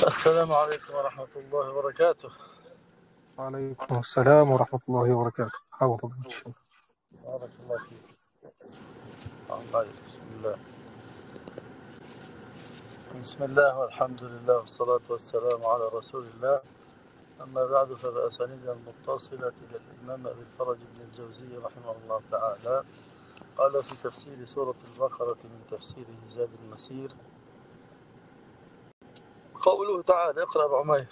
السلام عليكم ورحمة الله وبركاته. وعليكم السلام ورحمة الله وبركاته. حافظ الشيخ. بارك الله فيك. طيب، بسم الله والحمد لله والصلاة والسلام على رسول الله. أما بعد، فبأسانيد المتصلة إلى الإمام أبي الفرج بن الجوزي رحمه الله تعالى قال في تفسير سورة البقرة من تفسيره زاد المسير قوله تعالى: اقرأ بعمير.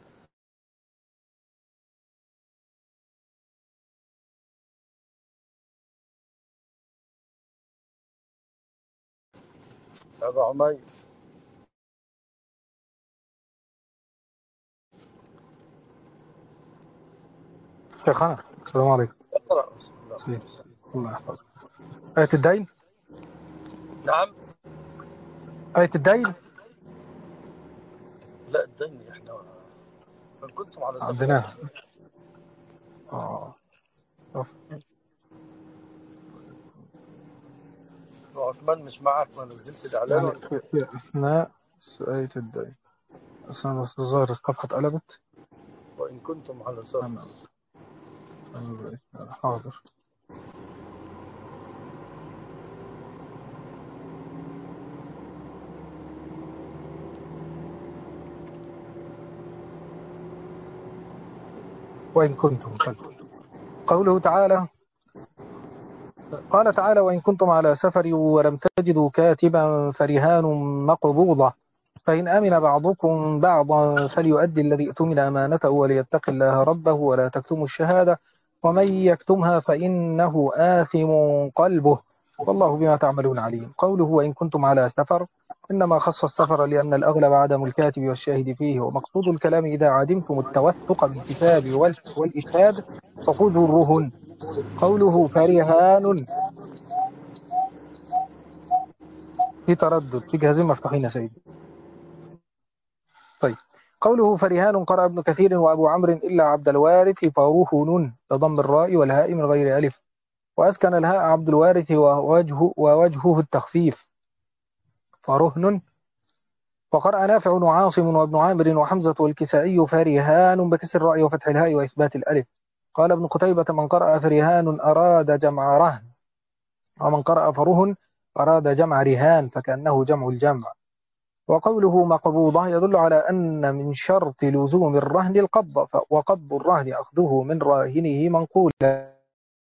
أبا عمير، شيخنا السلام عليكم. اقرأ. بسم الله. سيد. الله يحفظك. آية الدين. نعم. آية الدين لا، الدين إحنا من كنتم على سفر. عندنا. شوف. عثمان مش معك؟ ما نزلت الإعلان يعني ولا؟ في أثناء آية الدين. أصلا الظاهر الصفحة اتقلبت. وإن كنتم على سفر. حاضر. وإن كنتم. قوله تعالى. قال تعالى: وإن كنتم على سفر ولم تجدوا كاتبا فرهان مقبوضة، فإن أمن بعضكم بعضا فليؤدي الذي اؤتمن أمانته وليتق الله ربه ولا تكتموا الشهادة ومن يكتمها فإنه آثم قلبه والله بما تعملون عليم. قوله وإن كنتم على سفر إنما خص السفر لأن الأغلب عدم الكاتب والشاهد فيه، ومقصود الكلام إذا عدمتم التوثق بالكتاب والإشهاد فخذوا الرهن. قوله فرهان في تردد، في جهازين مفتوحين يا سيدي. طيب. قوله فرهان قرأ ابن كثير وأبو عمرو إلا عبد الوارث فرهن بضم الراء والهاء من غير ألف، وأسكن الهاء عبد الوارث ووجهه التخفيف فرهن. وقرأ نافع وعاصم وابن عامر وحمزة والكسائي فرهان بكسر الراء وفتح الهاء وإثبات الألف. قال ابن قتيبة من قرأ فرهان أراد جمع رهن، ومن قرأ فرهن أراد جمع رهان فكأنه جمع الجمع. وقوله مقبوضة يدل على أن من شرط لزوم الرهن القبض، وقبض الرهن أخذه من راهنه منقولا،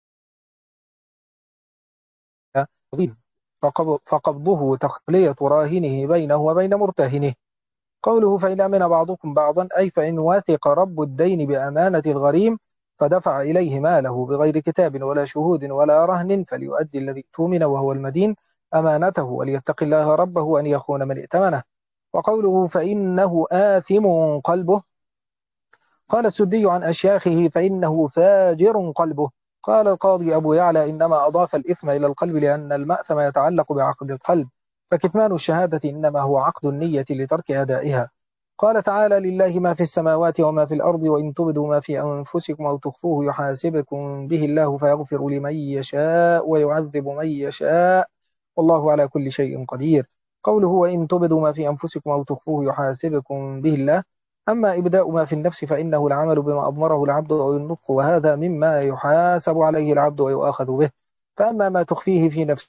فقبضه تخلية راهنه بينه وبين مرتهنه. قوله فإن أمن بعضكم بعضا أي فإن وثق رب الدين بأمانة الغريم فدفع إليه ماله بغير كتاب ولا شهود ولا رهن فليؤدي الذي اؤتمن وهو المدين أمانته وليتق الله ربه أن يخون من ائتمنه. وقوله فإنه آثم قلبه قال السدي عن أشياخه فإنه فاجر قلبه. قال القاضي أبو يعلى إنما أضاف الإثم إلى القلب لأن المأثم يتعلق بعقد القلب، فكتمان الشهادة إنما هو عقد النية لترك أدائها. قال تعالى لله ما في السماوات وما في الأرض وإن تبدوا ما في أنفسكم أو تخفوه يحاسبكم به الله فيغفر لمن يشاء ويعذب من يشاء والله على كل شيء قدير. قوله وإن تبدوا ما في أنفسكم أو تخفوه يحاسبكم به الله. أما إبداء ما في النفس فإنه العمل بما أضمره العبد أو النطق، وهذا مما يحاسب عليه العبد ويؤاخذ به. فأما ما تخفيه في نفسه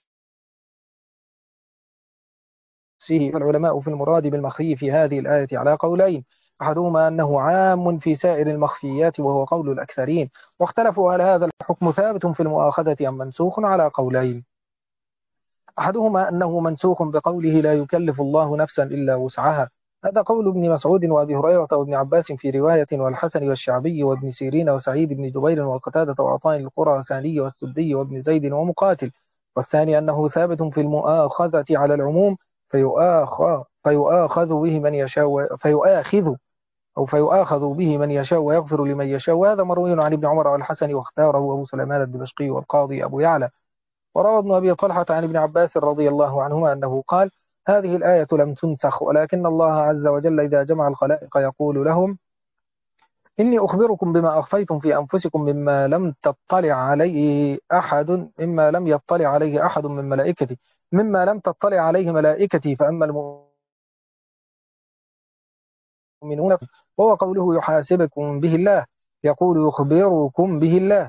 فالعلماء في المراد بالمخفي في هذه الآية على قولين، أحدهما أنه عام في سائر المخفيات وهو قول الأكثرين، واختلفوا هل هذا الحكم ثابت في المؤاخذة أم منسوخ على قولين. أحدهما أنه منسوخ بقوله لا يكلف الله نفسا إلا وسعها، هذا قول ابن مسعود وأبي هريرة وابن عباس في رواية والحسن والشعبي وابن سيرين وسعيد بن جبير وقتادة وعطاء الخراساني والسدي وابن زيد ومقاتل. والثاني أنه ثابت في المؤاخذة على العموم فيؤاخذ به من يشاء فيؤاخذ به من يشاء ويغفر لمن يشاء، وهذا مروي عن ابن عمر والحسن واختاره أبو سليمان الدمشقي والقاضي أبو يعلى. وروى ابن أبي طلحة عن ابن عباس رضي الله عنهما أنه قال هذه الآية لم تنسخ، ولكن الله عز وجل إذا جمع الخلائق يقول لهم إني أخبركم بما أخفيتم في أنفسكم مما لم يطلع عليه أحد من ملائكتي، مما لم تطلع عليه ملائكتي، فأما المؤمنون، وهو قوله يحاسبكم به الله. يقول يخبركم به الله،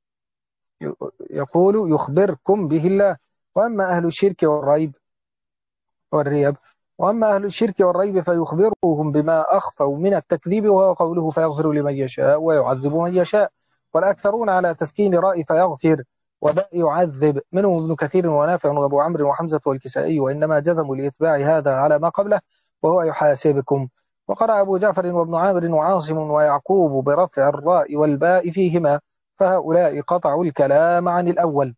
يقول يخبركم به الله. وأما أهل الشرك والريب وأما أهل الشرك والريب فيخبرهم بما أخفوا من التكذيب، وهو قوله فيغفر لمن يشاء ويعذب من يشاء. والأكثرون على تسكين راء فيغفر وباء يعذب، منهم ابن كثير ونافع وأبو عمرو وحمزة والكسائي، وإنما جزموا لإتباع هذا على ما قبله وهو يحاسبكم. وقرأ أبو جعفر وابن عامر وعاصم ويعقوب برفع الراء والباء فيهما، فهؤلاء قطعوا الكلام عن الأول.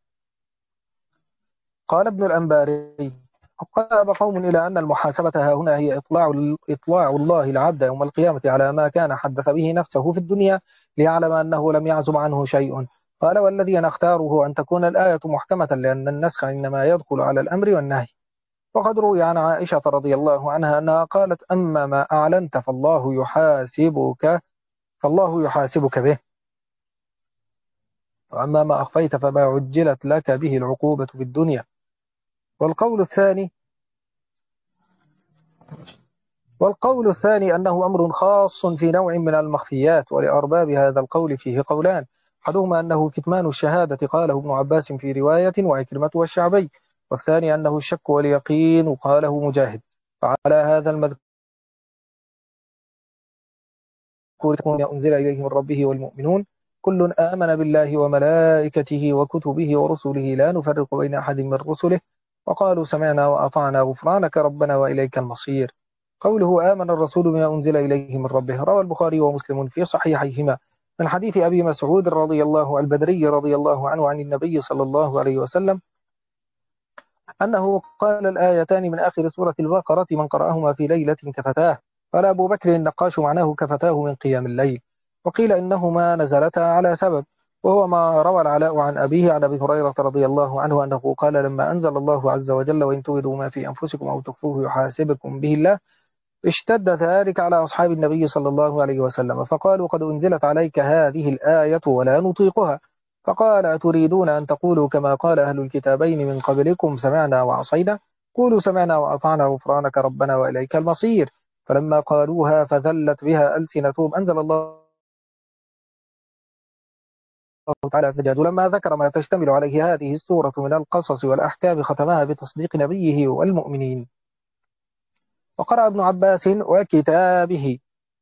قال ابن الأنباري قال قوم إلى أن المحاسبة ها هنا هي إطلاع الله العبد يوم القيامة على ما كان حدث به نفسه في الدنيا ليعلم أنه لم يعزم عنه شيء. قال والذي نختاره أن تكون الآية محكمة، لأن النسخ إنما يدخل على الأمر والنهي. وقد روي عن عائشة رضي الله عنها أنها قالت أما ما أعلنت فالله يحاسبك به، وأما ما أخفيت فما عجلت لك به العقوبة في الدنيا. والقول الثاني أنه أمر خاص في نوع من المخفيات، ولأرباب هذا القول فيه قولان، أحدهما أنه كتمان الشهادة قاله ابن عباس في رواية وعكرمة والشعبي، والثاني أنه الشك واليقين قاله مجاهد. فعلى هذا المذكور أنزل إليه من ربه والمؤمنون كل آمن بالله وملائكته وكتبه ورسله لا نفرق بين أحد من رسله وقالوا سمعنا وأطعنا غفرانك ربنا وإليك المصير. قوله آمن الرسول بما أنزل إليه من ربه روى البخاري ومسلم في صحيحيهما من حديث أبي مسعود رضي الله البدري رضي الله عنه عن النبي صلى الله عليه وسلم أنه قال الآيتان من آخر سورة البقرة من قرأهما في ليلة كفتاه. قال أبو بكر النقاش معناه كفتاه من قيام الليل، وقيل إنهما نزلتا على سبب، وهو ما روى العلاء عن أبيه عن أبي هريرة رضي الله عنه أنه قال لما أنزل الله عز وجل وإن تبدوا ما في أنفسكم أو تخفوه يحاسبكم به الله، اشتد ذلك على أصحاب النبي صلى الله عليه وسلم، فقالوا قد أنزلت عليك هذه الآية ولا نطيقها. فقال أتريدون أن تقولوا كما قال أهل الكتابين من قبلكم سمعنا وعصينا؟ قولوا سمعنا وأطعنا غفرانك ربنا وإليك المصير. فلما قالوها فذلت بها ألسنتهم أنزل الله تعالى الزجاج. ولما ذكر ما تشتمل عليه هذه السورة من القصص والأحكام ختمها بتصديق نبيه والمؤمنين. وقرأ ابن عباس وكتابه،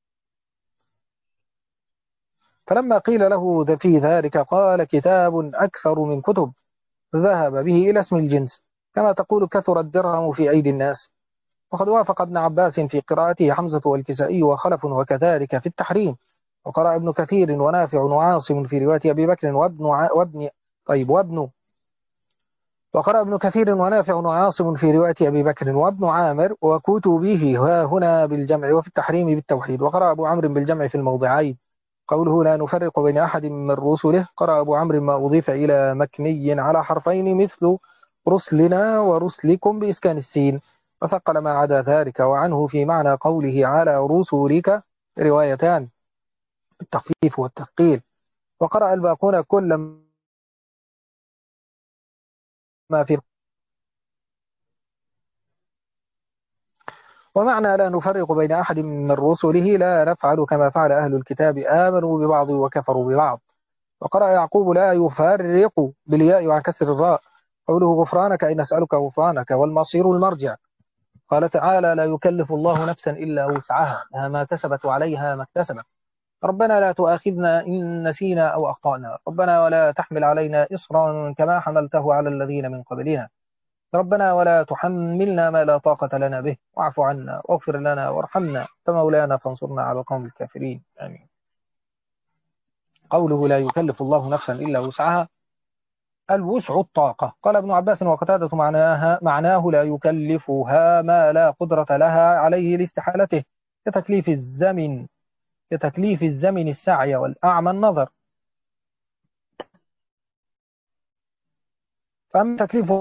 فلما قيل له في ذلك قال كتاب أكثر من كتب، ذهب به إلى اسم الجنس، كما تقول كثر الدرهم في أيدي الناس. وقد وافق ابن عباس في قراءته حمزة والكسائي وخلف وكذلك في التحريم. وقرأ ابن كثير ونافع وعاصم في رواية أبي بكر وقرأ ابن كثير ونافع وعاصم في رواية أبي بكر وابن عامر وكتبه ها هنا بالجمع وفي التحريم بالتوحيد. وقرأ أبو عمرو بالجمع في الموضعين. قوله لا نفرق بين أحد من رسله، قرأ أبو عمرو ما أضيف إلى مكني على حرفين مثل رسلنا ورسلكم بإسكان السين، وثقل ما عدا ذلك. وعنه في معنى قوله على رسلك روايتان التخفيف والتثقيل. وقرأ الباقون كل ما في. ومعنى لا نفرق بين أحد من رسله لا نفعل كما فعل أهل الكتاب آمنوا ببعض وكفروا ببعض. وقرأ يعقوب لا يفرق بالياء وعن كسر الراء. قوله غفرانك أي نسألك غفرانك والمصير المرجع. قال تعالى لا يكلف الله نفسا إلا وسعها لها ما كسبت وعليها ما اكتسبت. ربنا لا تؤاخذنا إن نسينا أو أخطأنا، ربنا ولا تحمل علينا إصرا كما حملته على الذين من قبلنا، ربنا ولا تحملنا ما لا طاقة لنا به، واعف عنا واغفر لنا وارحمنا فمولانا فانصرنا على القوم الكافرين. آمين. قوله لا يكلف الله نفسا إلا وسعها، الوسع الطاقة. قال ابن عباس وقتادة معناه لا يكلفها ما لا قدرة لها عليه لاستحالته، كتكليف الزمن السعي والأعمى النظر. فأما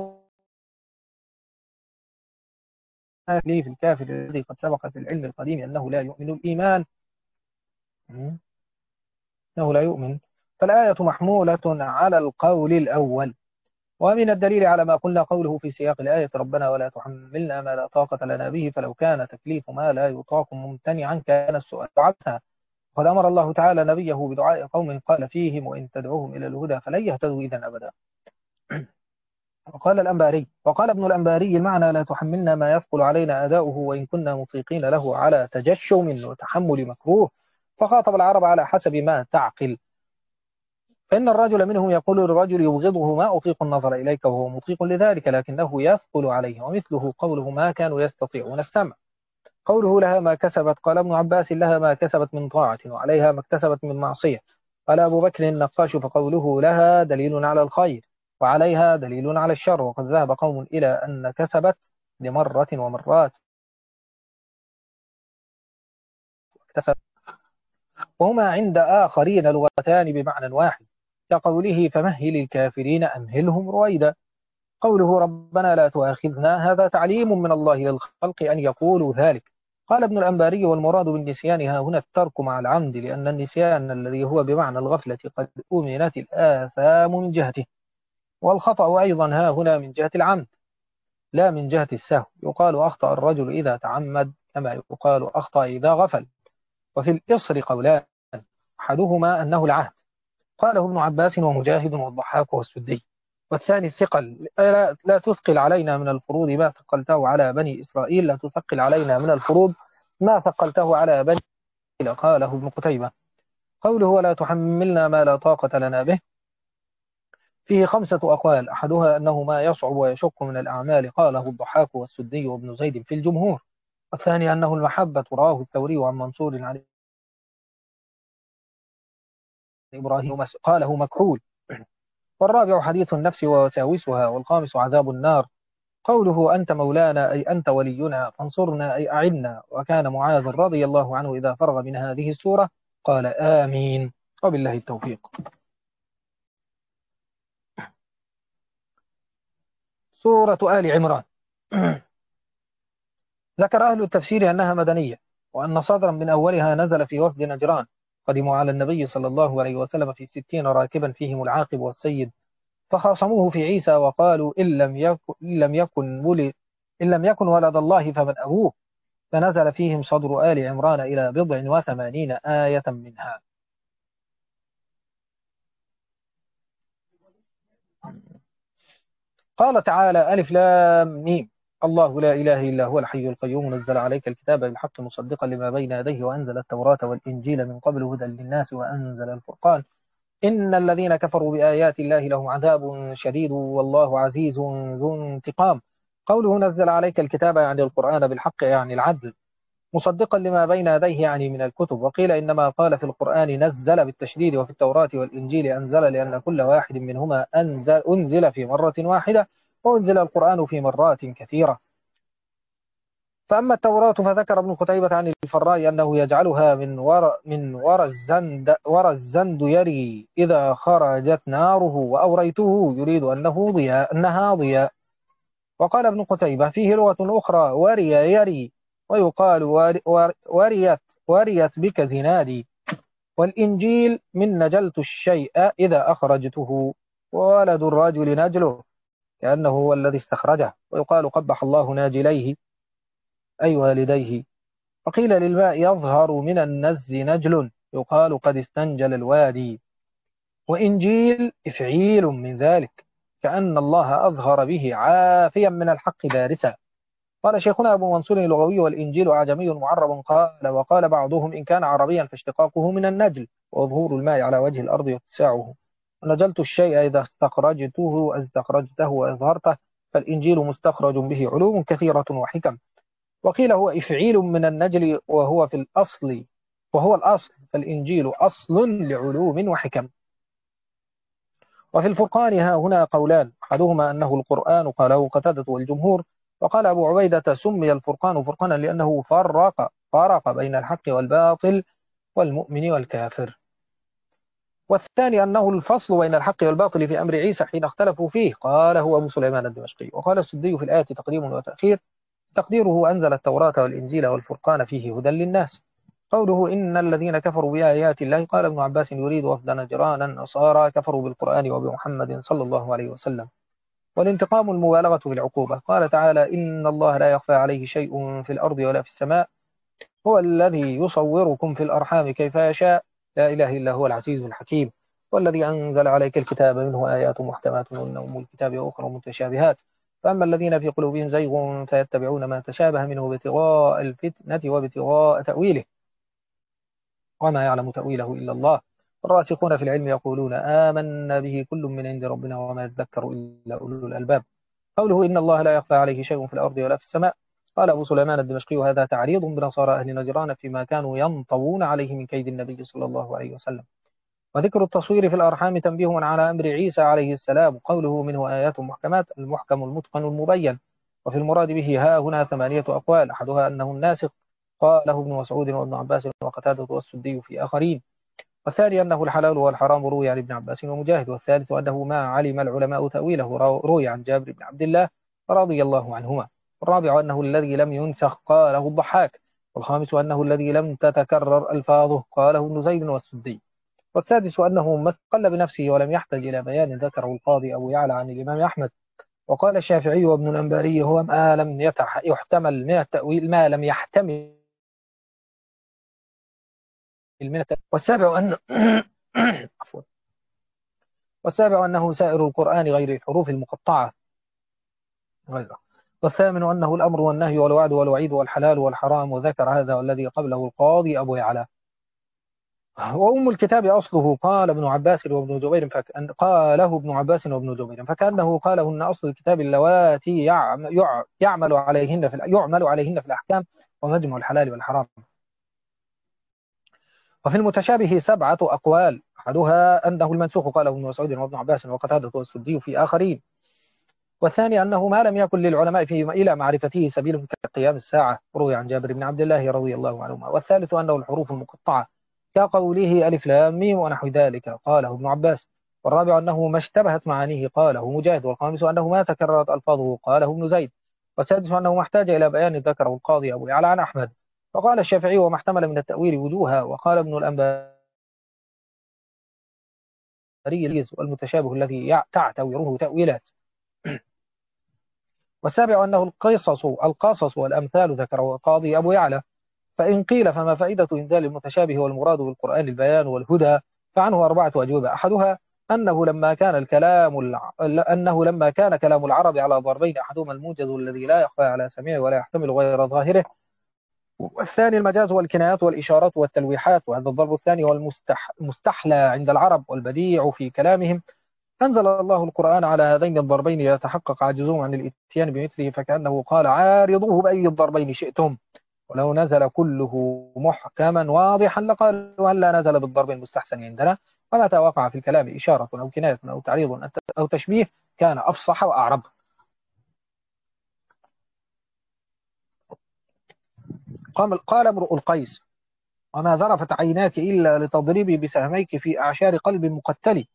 تكليف الكافر الذي قد سبق في العلم القديم أنه لا يؤمن الإيمان، أنه لا يؤمن، فالآية محمولة على القول الأول ومن الدليل على ما قلنا قوله في سياق الآية ربنا ولا تحملنا ما لا طاقة لنا به، فلو كان تكليف ما لا يطاق ممتنعا كان السؤال عبثا. قد أمر الله تعالى نبيه بدعاء قوم قال فيهم وإن تدعوهم إلى الهدى فلن يهتدوا إذا أبدا. وقال ابن الأنباري المعنى لا تحملنا ما يثقل علينا أداؤه وإن كنا مطيقين له على تجشم وتحمل مكروه، فخاطب العرب على حسب ما تعقل. فإن الرجل منهم يقول للرجل يبغضه ما أطيق النظر إليك وهو مطيق لذلك لكنه يثقل عليه، ومثله قوله ما كانوا يستطيعون السمع. قوله لها ما كسبت، قال ابن عباس لها ما كسبت من طاعة وعليها ما اكتسبت من معصية. قال أبو بكر النقاش فقوله لها دليل على الخير وعليها دليل على الشر، وقد ذهب قوم إلى أن كسبت لمرة ومرات واكتسبت، وهما عند آخرين لغتان بمعنى واحد، كقوله فمهل الكافرين أمهلهم رويدا. قوله ربنا لا تؤاخذنا هذا تعليم من الله للخلق أن يقولوا ذلك. قال ابن الأنباري والمراد بالنسيان ها هنا الترك مع العمد، لأن النسيان الذي هو بمعنى الغفلة قد أمنت الآثام من جهته، والخطأ أيضا ها هنا من جهة العمد لا من جهة السهو. يقال أخطأ الرجل إذا تعمد كما يقال أخطأ إذا غفل. وفي الإصر قولان، أحدهما أنه العهد قاله ابن عباس ومجاهد والضحاك والسدي، والثاني الثقل لا تثقل علينا من الفروض ما ثقلته على بني إسرائيل، لا تثقل علينا من الفروض ما ثقلته على بني إسرائيل، قاله ابن قتيبة. قوله ولا تحملنا ما لا طاقة لنا به فيه 5 أقوال، أحدها أنه ما يصعب ويشق من الأعمال، قاله الضحاك والسدي وابن زيد في الجمهور. الثاني أنه المحبة، رواه الثوري عن منصور عن إبراهيم قاله مكحول. والرابع حديث النفس ووساوسها. والخامس عذاب النار. قوله أنت مولانا أي أنت ولينا فانصرنا أي أعنا. وكان معاذ رضي الله عنه إذا فرغ من هذه السورة قال آمين. وبالله التوفيق. سورة آل عمران. ذكر أهل التفسير أنها مدنية، وأن صدرا من أولها نزل في وفد نجران قدموا على النبي صلى الله عليه وسلم في 60 راكبا فيهم العاقب والسيد، فخاصموه في عيسى وقالوا إن لم يكن ولد الله فمن أبوه، فنزل فيهم صدر آل عمران إلى 80 آية منها. قال تعالى ألف لام ميم الله لا إله إلا هو الحي القيوم نزل عليك الكتاب بالحق مصدقا لما بين يديه وأنزل التوراة والإنجيل من قبل هدى للناس وأنزل الفرقان إن الذين كفروا بآيات الله لهم عذاب شديد والله عزيز ذو انتقام. قوله نزل عليك الكتاب يعني القرآن بالحق يعني العدل مصدقا لما بين يديه يعني من الكتب. وقيل إنما قال في القرآن نزل بالتشديد، وفي التوراة والإنجيل أنزل لأن كل واحد منهما أنزل في مرة واحدة، وأنزل القرآن في مرات كثيرة. فأما التوراة فذكر ابن قتيبة عن الفراء أنه يجعلها من ورى الزند يري إذا خرجت ناره، وأوريته يريد أنها ضياء. وقال ابن قتيبة فيه لغة أخرى وري يري، ويقال وريت بك زنادي. والإنجيل من نجلت الشيء إذا أخرجته، وولد الرجل نجله كأنه هو الذي استخرجه. ويقال قبح الله ناجليه أي والديه. وقيل للماء يظهر من النز نجل، يقال قد استنجل الوادي. وإنجيل إفعيل من ذلك، كأن الله أظهر به عافيا من الحق دارسا. قال شيخنا أبو منصور اللغوي والإنجيل أعجمي معرب. وقال بعضهم إن كان عربيا فاشتقاقه من النجل وظهور الماء على وجه الأرض واتساعه. نجلت الشيء إذا استخرجته وأظهرته، فالإنجيل مستخرج به علوم كثيرة وحكم. وقيل هو إفعيل من النجل وهو الأصل، فالإنجيل أصل لعلوم وحكم. وفي الفرقان ها هنا قولان، أحدهما أنه القرآن قاله قتادة والجمهور. وقال أبو عبيدة سمي الفرقان فرقانا لأنه فرق بين الحق والباطل والمؤمن والكافر. والثاني أنه الفصل بين الحق والباطل في أمر عيسى حين اختلفوا فيه، قال هو أبو سليمان الدمشقي. وقال السدي في الآية تقديم وتأخير، تقديره أنزل التوراة والإنجيل والفرقان فيه هدى للناس. قوله إن الذين كفروا بآيات الله، قال ابن عباس يريد وفد نجران النصارى كفروا بالقرآن وبمحمد صلى الله عليه وسلم. والانتقام المبالغة في العقوبة. قال تعالى: إن الله لا يخفى عليه شيء في الأرض ولا في السماء، هو الذي يصوركم في الأرحام كيف يشاء، لا إله إلا هو العزيز الحكيم. والذي أنزل عليك الكتاب منه آيات محكمات هن أم الكتاب وأخرى متشابهات، فأما الذين في قلوبهم زيغ فيتبعون ما تشابه منه ابتغاء الفتنة وابتغاء تأويله وما يعلم تأويله إلا الله. الراسخون في العلم يقولون آمنا به كل من عند ربنا وما يذكر إلا أولو الألباب. قوله إن الله لا يخفى عليه شيء في الأرض ولا في السماء، قال أبو سليمان الدمشقي: هذا تعريض بنصارى أهل نجران فيما كانوا ينطوون عليه من كيد النبي صلى الله عليه وسلم. وذكر التصوير في الأرحام تنبيه على أمر عيسى عليه السلام. قوله منه آيات محكمات، المحكم المتقن المبين. وفي المراد به ها هنا 8 أقوال، أحدها أنه الناسخ، قاله ابن مسعود وابن عباس وقتادة والسدي في آخرين. والثاني أنه الحلال والحرام، روي عن ابن عباس ومجاهد. والثالث أنه ما علم العلماء تأويله، روي عن جابر بن عبد الله رضي الله عنهما. والرابع أنه الذي لم ينسخ، قاله الضحاك. والخامس أنه الذي لم تتكرر ألفاظه، قاله ابن زيد والسدي. والسادس أنه ما استقل بنفسه ولم يحتج إلى بيان ذكره القاضي أبو يعلى عن الإمام أحمد. وقال الشافعي وابن الأنباري: هو ما لم يحتمل من التأويل، ما لم يحتمل من التأويل. والسابع أن عفوا. والسابع أنه سائر القرآن غير الحروف المقطعة غيره. والثامن أنه الأمر والنهي والوعد والوعيد والحلال والحرام، وذكر هذا والذي قبله القاضي أبو يعلى. وأم الكتاب أصله، قال ابن عباس وابن جبير قاله ابن عباس وابن جبير فكأنه قالهن أصل الكتاب اللواتي يعمل عليهن في الأحكام ومجمع الحلال والحرام. وفي المتشابه 7 أقوال، أحدها أنه المنسوخ، قاله ابن مسعود وابن عباس وقتادة والسدي في آخرين. والثاني أنه ما لم يكن للعلماء فيه إلى معرفته سبيل كقيام الساعة، روي عن جابر بن عبد الله رضي الله عنهما. والثالث أنه الحروف المقطعة كقوله ألف لام ميم ونحو ذلك، قاله ابن عباس. والرابع أنه ما اشتبهت معانيه، قاله مجاهد. والخامس أنه ما تكررت ألفاظه، قاله ابن زيد. والسادس أنه ما احتاج إلى بيان ذكره القاضي أبو يعلى عن أحمد. وقال الشافعي: وما احتمل من التأويل وجوها. وقال ابن الأنباري: والمتشابه الذي تعتبره تأويلات. والسابع أنه القصص والأمثال، ذكره القاضي أبو يعلى. فإن قيل فما فائدة إنزال المتشابه والمراد بالقرآن البيان والهدى، فعنه 4 أجوبة. أحدها أنه لما كان كلام العرب على ضربين، أحدهما الموجز الذي لا يخفى على سميع ولا يحتمل غير ظاهره، والثاني المجاز والكنايات والإشارات والتلويحات. وهذا الضرب الثاني هو المستحلى عند العرب والبديع في كلامهم. أنزل الله القرآن على هذين الضربين ليتحقق عجزهم عن الاتيان بمثله، فكأنه قال: عارضوه بأي الضربين شئتم. ولو نزل كله محكما واضحا لقالوا هل لا نزل بالضرب المستحسن عندنا. ومتى وقع في الكلام إشارة أو كناية أو تعريض أو تشبيه كان أفصح وأعرب. قال امرؤ القيس: وما ذرفت عيناك إلا لتضربي بسهميك في أعشار قلب مقتل.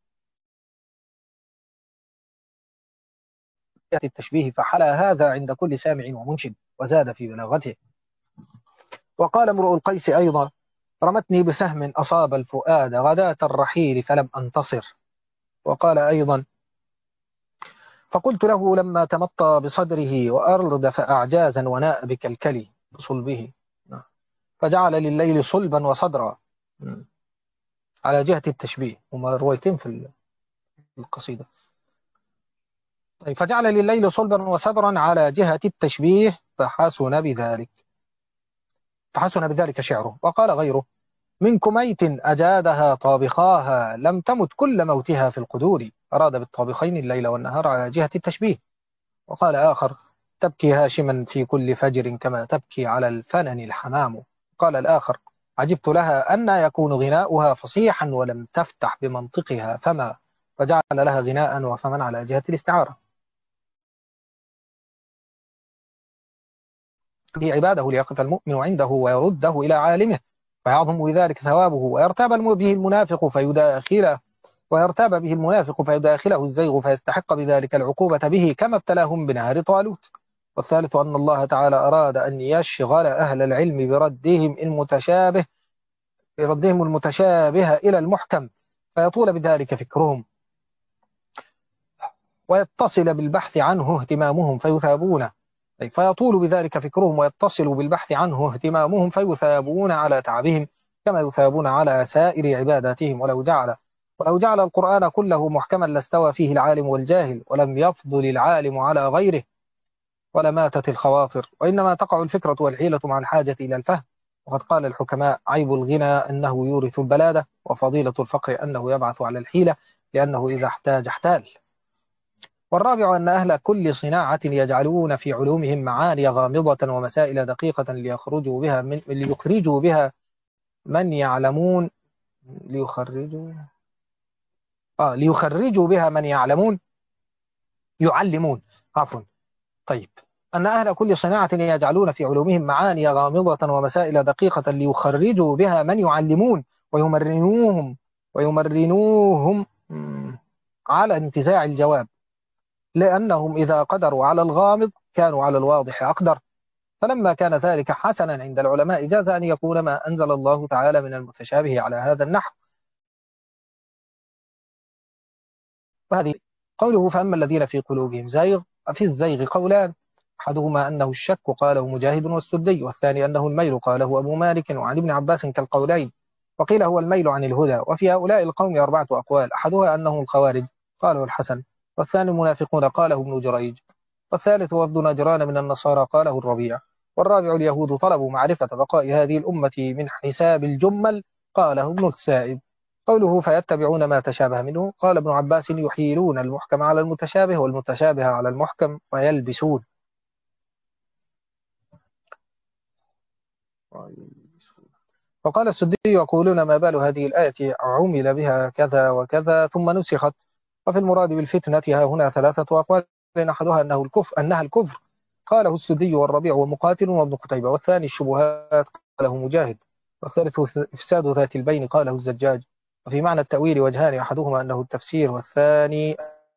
التشبيه فحلا هذا عند كل سامع ومنشد، وزاد في بلاغته. وقال امرؤ القيس أيضا: رمتني بسهم أصاب الفؤاد غداة الرحيل فلم أنتصر. وقال أيضا: فقلت له لما تمطى بصدره وأردف أعجازا وناء بكلكلي بصلبه، فجعل لليل صلبا وصدرا، على جهة التشبيه. وما رويتين في القصيدة. طيب، فجعل لليل صلبا وصدرا على جهة التشبيه فحسن بذلك شعره. وقال غيره: من كميت أجادها طابخاها لم تمت كل موتها في القدور. أراد بالطابخين الليل والنهار على جهة التشبيه. وقال آخر: تبكي هاشما في كل فجر كما تبكي على الفنن الحمام. قال الآخر: عجبت لها أن يكون غناؤها فصيحا ولم تفتح بمنطقها فما، فجعل لها غناء وفما على جهة الاستعارة. به عباده ليقف المؤمن عنده ويرده إلى عالمه فيعظم بذلك ثوابه، ويرتاب به المنافق فيداخله الزيغ فيستحق بذلك العقوبة به كما ابتلاهم بنار طالوت. والثالث أن الله تعالى أراد أن يشغل أهل العلم بردهم المتشابه إلى المحكم فيطول بذلك فكرهم. ويتصل بالبحث عنه اهتمامهم فيثابون، أي فيطول بذلك فكرهم ويتصل بالبحث عنه اهتمامهم فيثابون على تعبهم كما يثابون على سائر عباداتهم. ولو جعل القرآن كله محكما لاستوى فيه العالم والجاهل، ولم يفضل العالم على غيره ولماتت الخواطر، وإنما تقع الفكرة والحيلة مع الحاجة إلى الفهم. وقد قال الحكماء: عيب الغنى أنه يورث البلادة، وفضيلة الفقر أنه يبعث على الحيلة، لأنه إذا احتاج احتال. والرابع أن أهل كل صناعة يجعلون في علومهم معاني غامضة ومسائل دقيقة ليخرجوا بها من يعلمون ليخرجوا بها من يعلمون. عفوا. طيب، أن أهل كل صناعة يجعلون في علومهم معاني غامضة ومسائل دقيقة ليخرجوا بها من يعلمون ويمرنوهم على انتزاع الجواب، لأنهم إذا قدروا على الغامض كانوا على الواضح أقدر. فلما كان ذلك حسنا عند العلماء جاز أن يكون ما أنزل الله تعالى من المتشابه على هذا النحو. وهذه قوله: فأما الذين في قلوبهم زيغ، في الزيغ قولان: أحدهما أنه الشك قاله مجاهد والسدي، والثاني أنه الميل قاله أبو مالك وعن ابن عباس كالقولين. وقيل هو الميل عن الهدى. وفي هؤلاء القوم 4 أقوال: أحدها أنه الخوارج قاله الحسن، والثاني المنافقون قاله ابن جريج، والثالث وفد نجران من النصارى قاله الربيع، والرابع اليهود طلبوا معرفة بقاء هذه الأمة من حساب الجمل قاله ابن السائب. قوله: فيتبعون ما تشابه منه، قال ابن عباس: يحيلون المحكم على المتشابه والمتشابه على المحكم ويلبسون. وقال السدي: يقولون ما بال هذه الآية عمل بها كذا وكذا ثم نسخت. وفي المراد بالفتنة ها هنا 3 أقوال: أحدها أنها الكفر قاله السدي والربيع ومقاتل وابن قتيبة، والثاني الشبهات قاله مجاهد، والثالث إفساد ذات البين قاله الزجاج. وفي معنى التأويل وجهان: أحدهما أنه التفسير، والثاني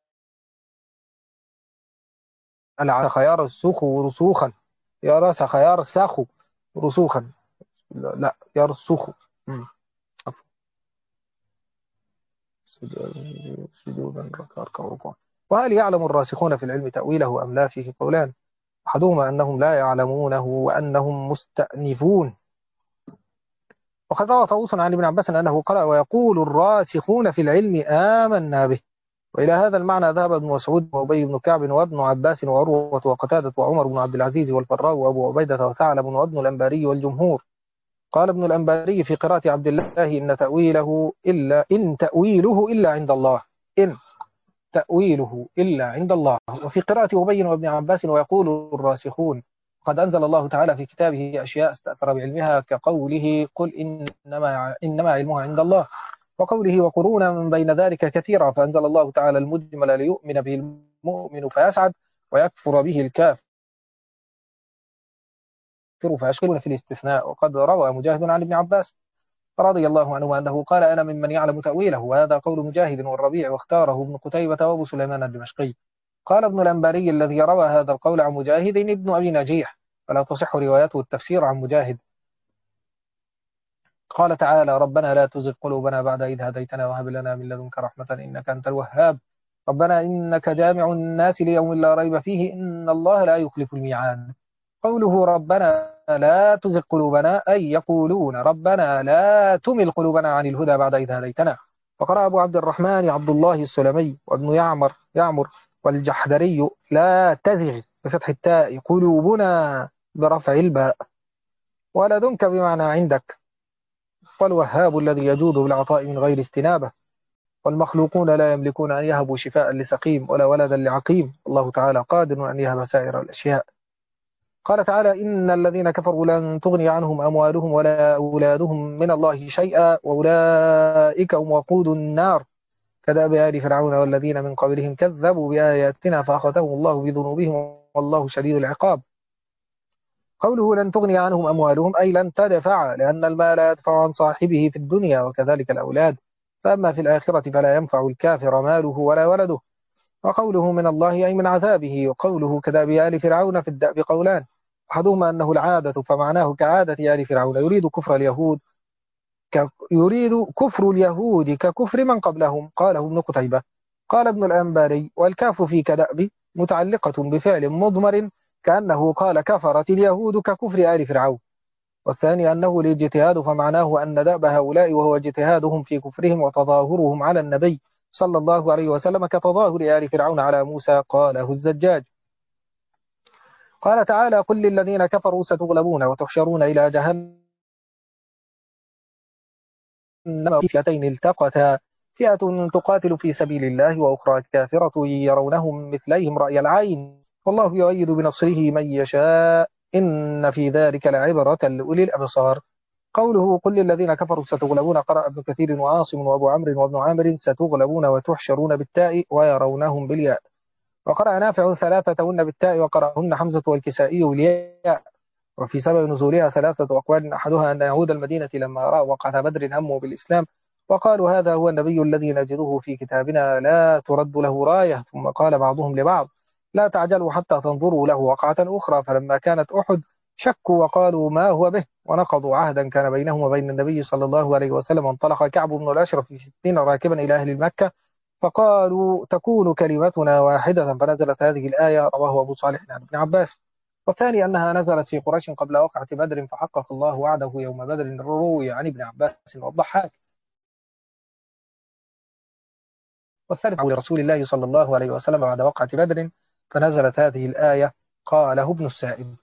خيار السوخ رسوخا، يا راس خيار الساخ رسوخا، لا يرسخ. عفوا. سجودا ركوعا. وهل يعلم الراسخون في العلم تأويله أم لا؟ فيه قولان: أحدهما أنهم لا يعلمونه وأنهم مستأنفون. وقد روى طاووس عن ابن عباس أنه قرأ: ويقول الراسخون في العلم آمنا به. وإلى هذا المعنى ذهب ابن مسعود وأبي بن كعب وابن عباس وعروة وقتادة وعمر بن عبد العزيز والفراء وأبو عبيدة وثعلب وابن الأنباري والجمهور. قال ابن الأنباري في قراءة عبد الله: إن تأويله إلا عند الله، إن تأويله إلا عند الله. وفي قراءة أبي وابن عباس: ويقول الراسخون. قد أنزل الله تعالى في كتابه أشياء استأثر بعلمها، كقوله: قل إنما علمها عند الله، وقوله: وقرونا من بين ذلك كثيرا. فأنزل الله تعالى المجمل ليؤمن به المؤمن فيسعد، ويكفر به الكافر فيشغلون في الاستثناء. وقد روى مجاهد عن ابن عباس رضي الله عنه أنه قال: أنا ممن يعلم تأويله. وهذا قول مجاهد والربيع، واختاره ابن قتيبة وابو سليمان الدمشقي. قال ابن الأنباري: الذي روى هذا القول عن مجاهد ابن أبي نجيح، فلا تصح روايته التفسير عن مجاهد. قال تعالى: ربنا لا تزغ قلوبنا بعد إذ هديتنا وهب لنا من لدنك رحمة إنك أنت الوهاب. ربنا إنك جامع الناس ليوم لا ريب فيه إن الله لا يخلف الميعاد. قوله ربنا لا تزغ قلوبنا أي يقولون ربنا لا تمل قلوبنا عن الهدى بعد إذ هديتنا. وقرأ أبو عبد الرحمن عبد الله السلمي وابن يعمر والجحدري: لا تزغ بفتح التاء قلوبنا برفع الباء، ولدنك بمعنى عندك. والوهاب الذي يجود بالعطاء من غير استنابة. والمخلوقون لا يملكون أن يهبوا شفاء لسقيم ولا ولدا لعقيم، الله تعالى قادر أن يهب سائر الأشياء. قال تعالى: إن الذين كفروا لن تغني عنهم أموالهم ولا أولادهم من الله شيئا وأولئك هم وقود النار كدأب آل فرعون والذين من قبلهم كذبوا بآياتنا فأخذهم الله بذنوبهم والله شديد العقاب. قوله لن تغني عنهم أموالهم أي لن تدفع، لأن المال يدفع عن صاحبه في الدنيا وكذلك الأولاد، فأما في الآخرة فلا ينفع الكافر ماله ولا ولده. وقوله من الله أي من عذابه. وقوله كدأب آل فرعون في الدأب قولان: أحدهما أنه العادة فمعناه كعادة آل فرعون، يريد كفر اليهود ككفر من قبلهم، قاله ابن قتيبة. قال ابن الأنباري: والكاف في كدأب متعلقة بفعل مضمر، كأنه قال كفرت اليهود ككفر آل فرعون. والثاني أنه الاجتهاد، فمعناه أن دأب هؤلاء وهو اجتهادهم في كفرهم وتظاهرهم على النبي صلى الله عليه وسلم كتظاهر آل فرعون على موسى. قاله الزجاج. قال تعالى: قل للذين كفروا ستغلبون وتحشرون إلى جهنم فئتين التقتا، فئة تقاتل في سبيل الله وأخرى كافرة يرونهم مثليهم رأي العين، والله يؤيد بنصره من يشاء، إن في ذلك لعبرة لأولي الأبصار. قوله قل للذين كفروا ستغلبون قرأ ابن كثير وعاصم وأبو عمرو وابن عامر ستغلبون وتحشرون بالتاء ويرونهم بالياء. وقرأ نافع ثلاثتهن بالتاء وقرأهن حمزة والكسائي بالياء. وفي سبب نزولها ثلاثة أقوال، أحدها أن يهود المدينة لما رأوا وقعة بدر هموا بالإسلام، وقالوا هذا هو النبي الذي نجده في كتابنا لا ترد له راية. ثم قال بعضهم لبعض: لا تعجلوا حتى تنظروا له وقعة أخرى. فلما كانت أحد شكوا وقالوا ما هو به، ونقضوا عهدا كان بينهم وبين النبي صلى الله عليه وسلم. انطلق كعب بن الأشرف في 60 راكبا إلى أهل مكة، فقالوا تكون كلمتنا واحدة، فنزلت هذه الآية. رواه أبو صالح عن ابن عباس. والثاني أنها نزلت في قريش قبل وقعة بدر، فحقق الله وعده يوم بدر. روي عن ابن عباس والضحاك. والثالث لرسول الله صلى الله عليه وسلم بعد وقعة بدر، فنزلت هذه الآية. قاله ابن السائب.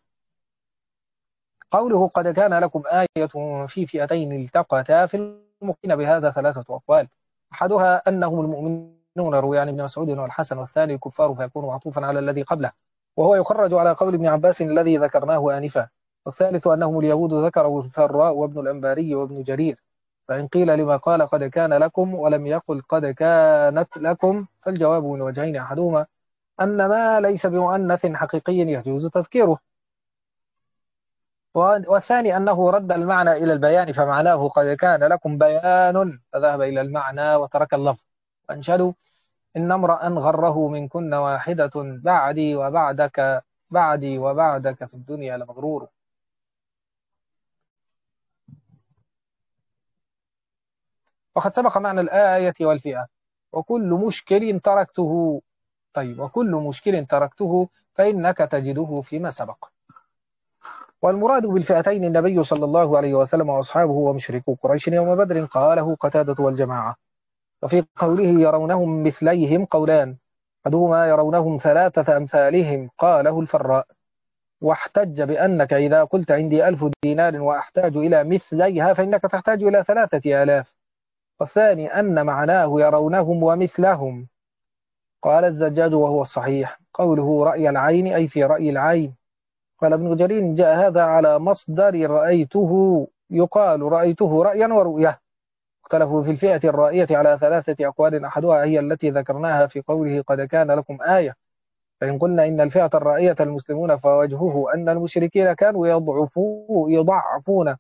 قوله قد كان لكم آية في فئتين التقتا، في المؤمنين بهذا ثلاثة أقوال، أحدها أنهم المؤمنون، روي عن ابن مسعود والحسن، والثاني الكفار فيكون معطوفا على الذي قبله، وهو يخرج على قول ابن عباس الذي ذكرناه آنفا. والثالث أنهم اليهود، ذكره الفراء وابن الأنباري وابن جرير. فإن قيل لما قال قد كان لكم ولم يقل قد كانت لكم، فالجواب من وجهين: أحدهما أن ما ليس بمؤنث حقيقي يجوز تذكيره، والثاني أنه رد المعنى إلى البيان، فمعناه قد كان لكم بيان، فذهب إلى المعنى وترك اللفظ. وانشدوا: إن امرأ غره منكن واحدة، بعدي وبعدك، بعدي وبعدك في الدنيا لمغرور. وقد سبق معنى الآية والفئة. وكل مشكل تركته، طيب، وكل مشكل تركته فإنك تجده فيما سبق. والمراد بالفئتين النبي صلى الله عليه وسلم وأصحابه ومشركو قريش يوم بدر، قاله قتادة والجماعة. وفي قوله يرونهم مثليهم قولان، أحدهما يرونهم ثلاثة أمثالهم، قاله الفراء. واحتج بأنك إذا قلت عندي 1000 دينار وأحتاج إلى مثليها فإنك تحتاج إلى 3000. والثاني أن معناه يرونهم ومثلهم. قال الزجاج وهو الصحيح قوله رأي العين، أي في رأي العين. قال ابن جرير جاء هذا على مصدر رأيته، يقال رأيته رأيا ورؤية. اختلفوا في الفئة الرائية على ثلاثة أقوال، أحدها هي التي ذكرناها في قوله قد كان لكم آية. فإن قلنا إن الفئة الرائية المسلمون، فوجهه أن المشركين كانوا يضعفون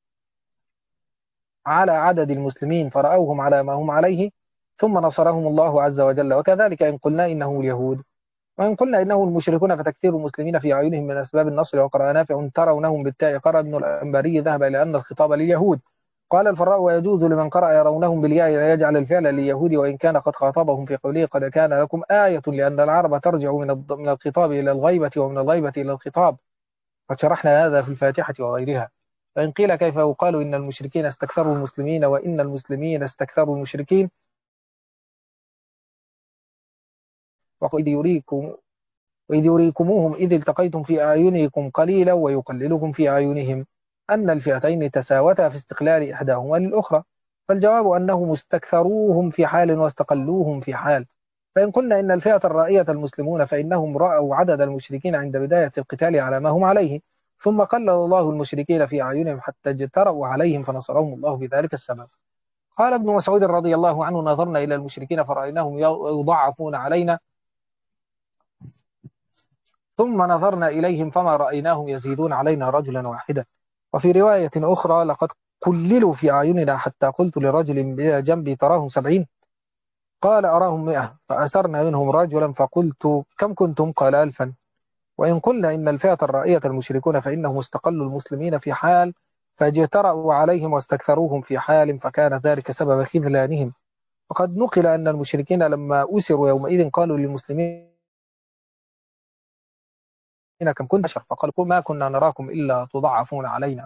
على عدد المسلمين، فرأوهم على ما هم عليه ثم نصرهم الله عز وجل. وكذلك إن قلنا إنه اليهود. وإن قلنا إنه المشركون، فتكثير المسلمين في أعينهم من أسباب النصر. وقرأ نافع ترونهم بالتاء. قرأ ابن الأنباري ذهب إلى أن الخطاب لليهود. قال الفراء ويجوز لمن قرأ يرونهم بالياء يجعل الفعل لليهود، وإن كان قد خاطبهم في قوله قد كان لكم آية، لأن العرب ترجع من الخطاب إلى الغيبة ومن الغيبة إلى الخطاب. قد شرحنا هذا في الفاتحة وغيرها. فإن قيل كيف يقال إن المشركين استكثروا المسلمين وإن المسلمين استكثروا المشركين؟ وإذ يريكموهم إذ التقيتم في أعينكم قليلا ويقللكم في أعينهم، أن الفئتين تساوتا في استقلال إحداهما للأخرى. فالجواب أنهم استكثروهم في حال واستقلوهم في حال. فإن قلنا إن الفئة الرائية المسلمون، فإنهم رأوا عدد المشركين عند بداية القتال على ما هم عليه، ثم قلل الله المشركين في أعينهم حتى اجترأوا عليهم فنصرهم الله بذلك السبب. قال ابن مسعود رضي الله عنه: نظرنا إلى المشركين فرأيناهم يضعفون علينا، ثم نظرنا إليهم فما رأيناهم يزيدون علينا رجلا واحدا. وفي رواية أخرى: لقد قللوا في أعيننا حتى قلت لرجل بجنبي تراهم 70؟ قال أراهم 100. فأسرنا منهم رجلا فقلت كم كنتم؟ قال 1000. وإن قلنا إن الفئة الرائية المشركون، فإنهم استقلوا المسلمين في حال فاجترأوا عليهم واستكثروهم في حال، فكان ذلك سبب خذلانهم. وقد نقل أن المشركين لما أسروا يومئذ قالوا للمسلمين كم كنتم بشر، فقالوا ما كنا نراكم إلا تضعفون علينا.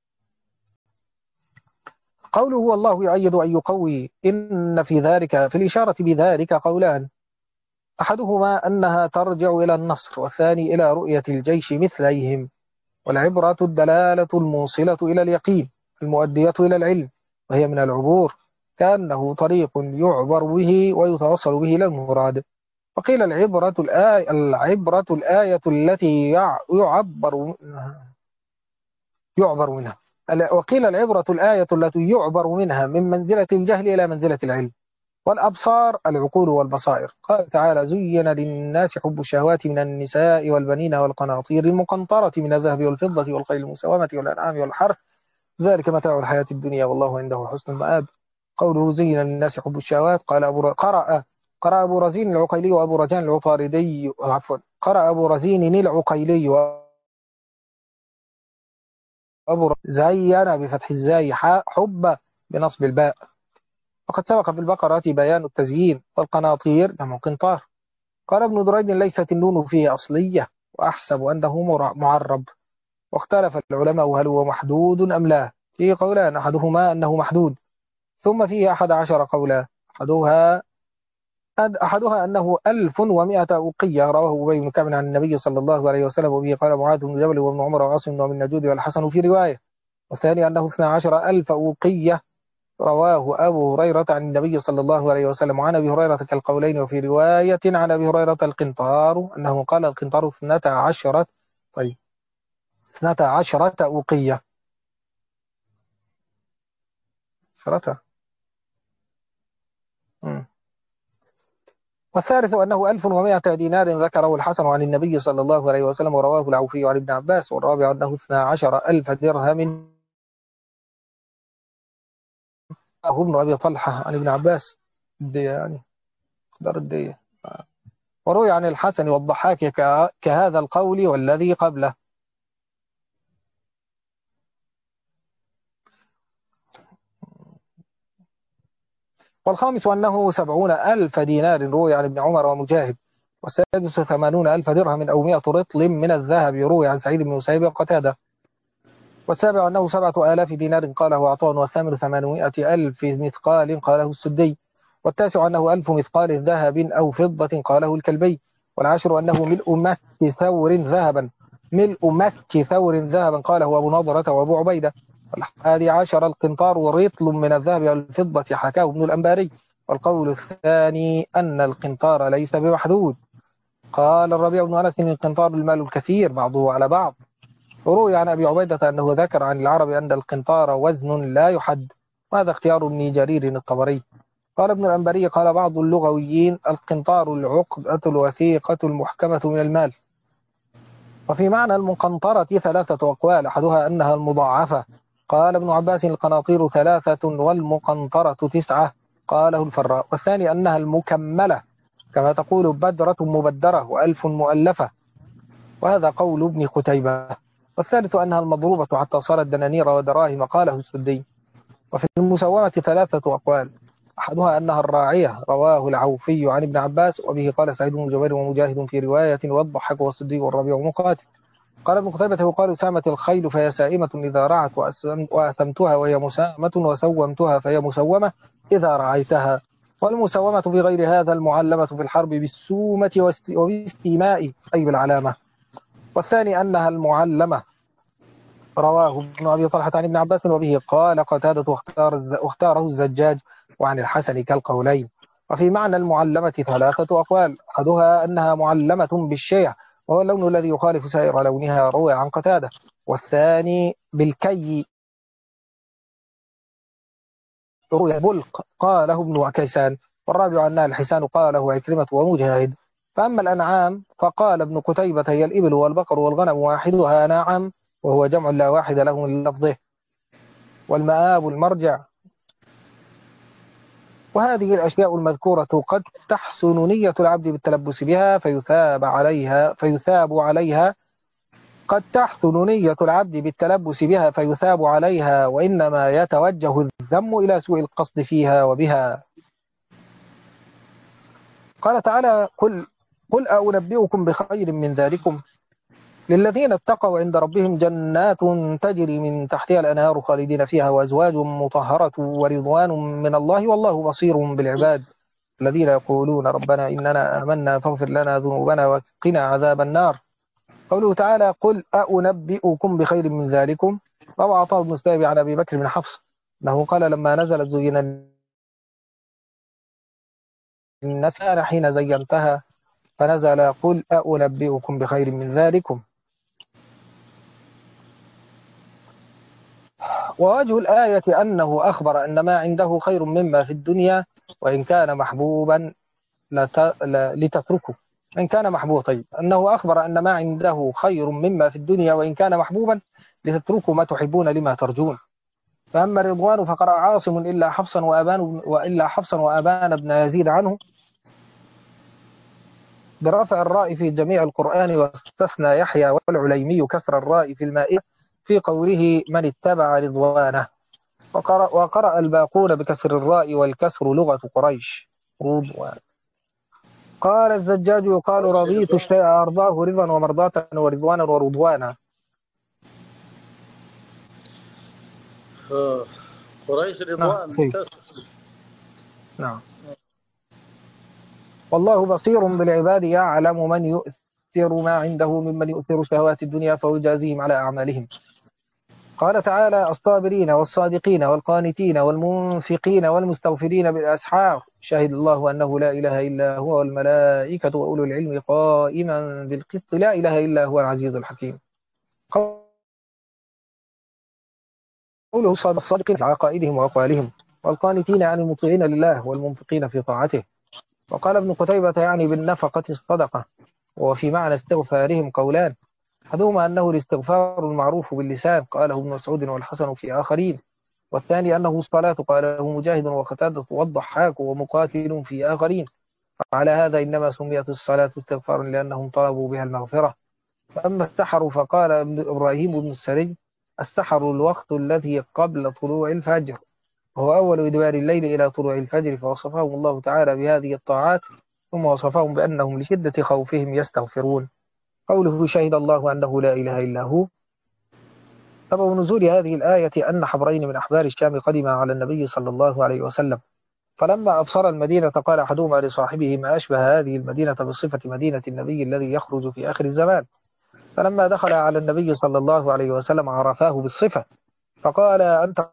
قوله والله يؤيد أن يقوي، إن في ذلك في الإشارة بذلك قولان، أحدهما أنها ترجع إلى النصر، والثاني إلى رؤية الجيش مثليهم. والعبرة الدلالة الموصلة إلى اليقين المؤدية إلى العلم، وهي من العبور، كأنه طريق يعبر به ويتوصل به إلى المراد. وقيل العبرة الآية التي يعبر منها. وقيل العبرة الآية التي يعبر منها من منزلة الجهل إلى منزلة العلم. والأبصار العقول والبصائر. قال تعالى زين للناس حب الشهوات من النساء والبنين والقناطير المقنطرة من الذهب والفضة والخيل المسومة والأنعام والحرث، ذلك متاع الحياة الدنيا والله عنده حسن المآب. قوله زين للناس حب الشهوات، قال قرأ أبو رزين العقيلي وأبو رجان العطاردي، عفوا قرأ أبو رزين العقيلي زين بفتح الزاي حب بنصب الباء. وقد سبق في البقرة بيان التزيين. والقناطير جمع قنطار. قال ابن دريد ليست النون فيه أصلية، وأحسب أنه معرب. واختلف العلماء هل هو محدود أم لا، فيه قولان، أحدهما أنه محدود، ثم فيه 11 قولا. أحدها أنه 1100 أوقية، رواه أبي بن كعب عن النبي صلى الله عليه وسلم، وبه قال معاذ بن جبل وابن عمر وعاصم بن نجود والحسن في رواية. والثاني أنه 12,000 أوقية، رواه أبو هريرة عن النبي صلى الله عليه وسلم. وعن أبي هريرة كالقولين. وفي رواية عن أبي هريرة القنطار أنه قال القنطار 12. طيب 12 أوقية. شرطة. والثالث أنه 1100 دينار، ذكره الحسن عن النبي صلى الله عليه وسلم، ورواه العوفي عن ابن عباس. والرابع أنه 12,000 درهم، هو ابن أبي طلحة عن ابن عباس، الدية يعني قدر الدية. وروي عن الحسن والضحاك كهذا القول والذي قبله. والخامس أنه 70,000 دينار، روي عن ابن عمر ومجاهد. والسادس 80,000 درهم أو 100 رطل من الذهب، روي عن سعيد بن مسيب وقتادة. والسابع أنه 7,000 دينار، قاله عطاء. والثامن 800,000 مثقال، قاله السدي. والتاسع أنه 1000 مثقال ذهب أو فضة، قاله الكلبي. والعاشر أنه ملء مسك ثور ذهبا، قاله أبو نضرة وأبو عبيدة. والحادي عشر القنطار ورطل من الذهب والفضة، حكاه ابن الأنباري. والقول الثاني أن القنطار ليس بمحدود. قال الربيع بن أنس القنطار المال الكثير بعضه على بعض. وروي عن أبي عبيدة أنه ذكر عن العرب أن القنطار وزن لا يحد، وهذا اختيار ابن جرير الطبري. قال ابن الأنباري قال بعض اللغويين القنطار العقدة الوثيقة المحكمة من المال. وفي معنى المقنطرة 3 أقوال، أحدها أنها المضاعفة. قال ابن عباس القناطير 3 والمقنطرة 9، قاله الفراء. والثاني أنها المكملة، كما تقول بدرة مبدرة و1000 مؤلفة، وهذا قول ابن قتيبة. والثالث أنها المضروبة حتى صارت دنانير ودراهم، قاله السدي. وفي المسومة 3 أقوال، أحدها أنها الراعية، رواه العوفي عن ابن عباس، وبه قال سعيد بن جبير ومجاهد في رواية، والضحك والسدي والربيع ومقاتل. قال ابن قتيبة يقال سامت الخيل فهي سائمة إذا رعت، وأسمتها وهي مسامة، وسومتها فهي مسومة إذا رعيتها. والمسومة في غير هذا المعلمة في الحرب بالسومة وباستيماء، أي بالعلامة. والثاني أنها المعلمة، رواه ابن أبي طلحة عن ابن عباس، وبه قال قتادة واختاره الزجاج وعن الحسن كالقولين. وفي معنى المعلمة 3 أقوال، أحدها أنها معلمة بالشيع، وهو اللون الذي يخالف سائر لونها، روي عن قتادة. والثاني بالكي، روي بلق، قاله ابن كيسان. والرابع أنها الحسان، قاله عكرمة ومجاهد. فأما الأنعام فقال ابن قتيبة هي الإبل والبقر والغنم، واحدها نعم، وهو جمع لا واحد له من لفظه. والمآب المرجع. وهذه الأشياء المذكورة قد تحسن نية العبد بالتلبس بها فيثاب عليها قد تحسن نية العبد بالتلبس بها فيثاب عليها، وإنما يتوجه الذم إلى سوء القصد فيها وبها. قال تعالى قل أنبئكم بخير من ذلكم للذين اتقوا عند ربهم جنات تجري من تحتها الأنهار خالدين فيها وأزواج مطهرة ورضوان من الله والله بصير بالعباد الذين يقولون ربنا إننا آمنا فاغفر لنا ذنوبنا وقنا عذاب النار. قوله تعالى قل أنبئكم بخير من ذلكم روى عطاء بن السائب عن أبي بكر بن حفص أنه قال لما نزلت زين النساء حين زينتها فنزل قل أنبئكم بخير من ذلكم. ووجه الآية أنه أخبر أن ما عنده خير مما في الدنيا وإن كان محبوبا لتتركه. إن كان محبوب طيب أنه أخبر أن ما عنده خير مما في الدنيا وإن كان محبوبا لتتركوا ما تحبون لما ترجون. فأما الرضوان فقرأ عاصم إلا حفصا وأبان بن يزيد عنه برفع الراء في جميع القرآن واستثنى يحيى والعليمي كسر الراء في المائدة في قوله من اتبع رضوانه. وقرأ الباقون بكسر الراء والكسر لغة قريش رضوان. قال الزجاج يقال رضيت الشيء أرضاه رضا ومرضاة ورضوانا ورضوانا. قريش رضوان بالكسر. نعم. والله بصير بالعباد يعلم من يؤثر ما عنده ممن يؤثر شهوات الدنيا فيجازيهم على أعمالهم. قال تعالى الصابرين والصادقين والقانتين والمنفقين والمستغفرين بالأسحار شهد الله أنه لا إله إلا هو والملائكة وأولو العلم قائما بالقسط لا إله إلا هو العزيز الحكيم. قوله الصادقين في عقائدهم وأقوالهم والقانتين عن المطيعين لله والمنفقين في طاعته. وقال ابن قتيبة يعني بالنفقة الصدقة. وفي معنى استغفارهم قولان أحدهما أنه الاستغفار المعروف باللسان قاله ابن مسعود والحسن في آخرين والثاني أنه الصلاة قاله مجاهد وقتادة والضحاك ومقاتل في آخرين. على هذا إنما سميت الصلاة استغفارا لأنهم طلبوا بها المغفرة. فأما السحر فقال إبراهيم بن السري السحر الوقت الذي قبل طلوع الفجر وهو أول إدبار الليل إلى طلوع الفجر فوصفهم الله تعالى بهذه الطاعات ثم وصفهم بأنهم لشدة خوفهم يستغفرون. قوله شهد الله أنه لا إله إلا هو. سبب نزول هذه الآية أن حبرين من أحبار الشام قدما على النبي صلى الله عليه وسلم فلما أبصر المدينة قال أحدهما لصاحبه ما أشبه هذه المدينة بصفة مدينة النبي الذي يخرج في آخر الزمان. فلما دخل على النبي صلى الله عليه وسلم عرفاه بالصفة فقال أنت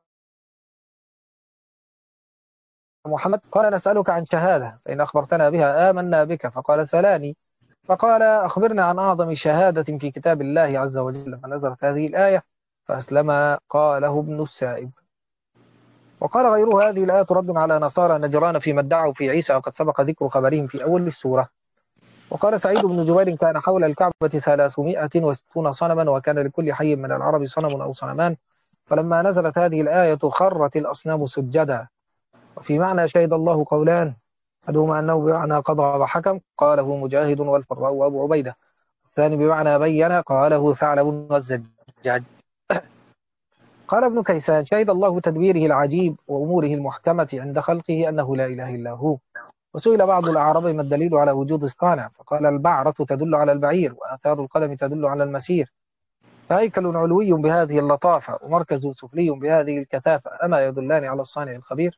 محمد؟ قال نسألك عن شهادة فإن أخبرتنا بها آمنا بك. فقال سلاني. فقال أخبرنا عن أعظم شهادة في كتاب الله عز وجل فنزلت هذه الآية فأسلم قاله ابن السائب. وقال غيره هذه الآية رد على نصارى نجران فيما ادعوا في عيسى وقد سبق ذكر خبرهم في أول السورة. وقال سعيد بن جبير كان حول الكعبة 360 صنما وكان لكل حي من العرب صنم أو صنمان فلما نزلت هذه الآية خرت الأصنام سجدا. وفي معنى شهد الله قولان أحدهما أنه بمعنى قضى وحكم قاله مجاهد والفراء وأبو عبيدة. الثاني بمعنى بين قاله ثعلب والزجاج. قال ابن كيسان شهد الله تدبيره العجيب وأموره المحكمة عند خلقه أنه لا إله إلا هو. وسئل بعض الأعراب ما الدليل على وجود الصانع فقال البعرة تدل على البعير وآثار القدم تدل على المسير. فهيكل علوي بهذه اللطافة ومركز سفلي بهذه الكثافة أما يدلان على الصانع الخبير؟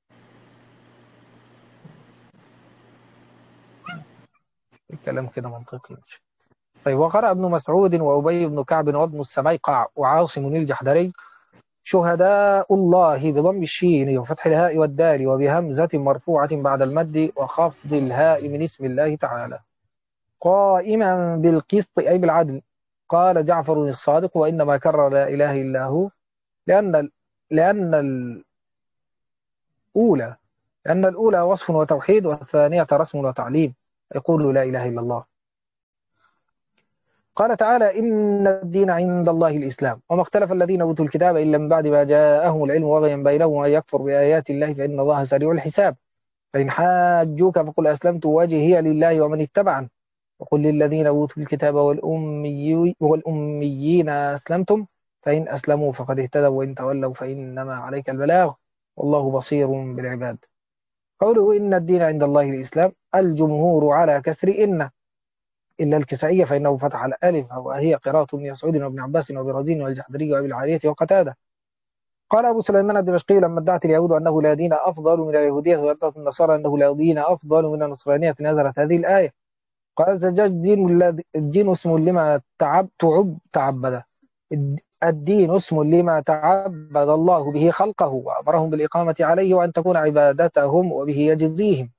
الكلام كده منطقي. طيب وقرأ ابن مسعود وأبي بن كعب وابن السميقع وعاصم الجحدري شهداء الله بضم الشين وفتح الهاء والدال وبهمزة مرفوعة بعد المد وخفض الهاء من اسم الله تعالى قائما بالقسط أي بالعدل. قال جعفر الصادق وإنما كرر لا إله إلا هو لأن الأولى وصف وتوحيد والثانية رسم وتعليم يقول لا إله إلا الله. قال تعالى إن الدين عند الله الإسلام وما اختلف الذين أوتوا الكتاب إلا من بعد ما جاءهم العلم بغيا بينهم أن يكفر بآيات الله فإن الله سريع الحساب. فإن حاجوك فقل أسلمت وجهي لله ومن اتبعني وقل للذين أوتوا الكتاب والأميين أسلمتم فإن أسلموا فقد اهتدوا وإن تولوا فإنما عليك البلاغ والله بصير بالعباد. قوله إن الدين عند الله الإسلام، الجمهور على كسر إن، إلا الكسائية فإنه فتح الألف، وهي قراءة ابن مسعود وابن عباس وابن رزين والجحدري وأبي العالية وقتادة. قال أبو سليمان الدمشقي لما ادعت اليهود أنه لا دين أفضل من اليهودية، وادعت النصارى أنه لا دين أفضل من النصرانية، نزلت هذه الآية. قال الزجاج الدين اسم لما تعبد. الدين اسم لما تعبد الله به خلقه وأمرهم بالإقامة عليه، وأن تكون عبادتهم وبه يجزيهم،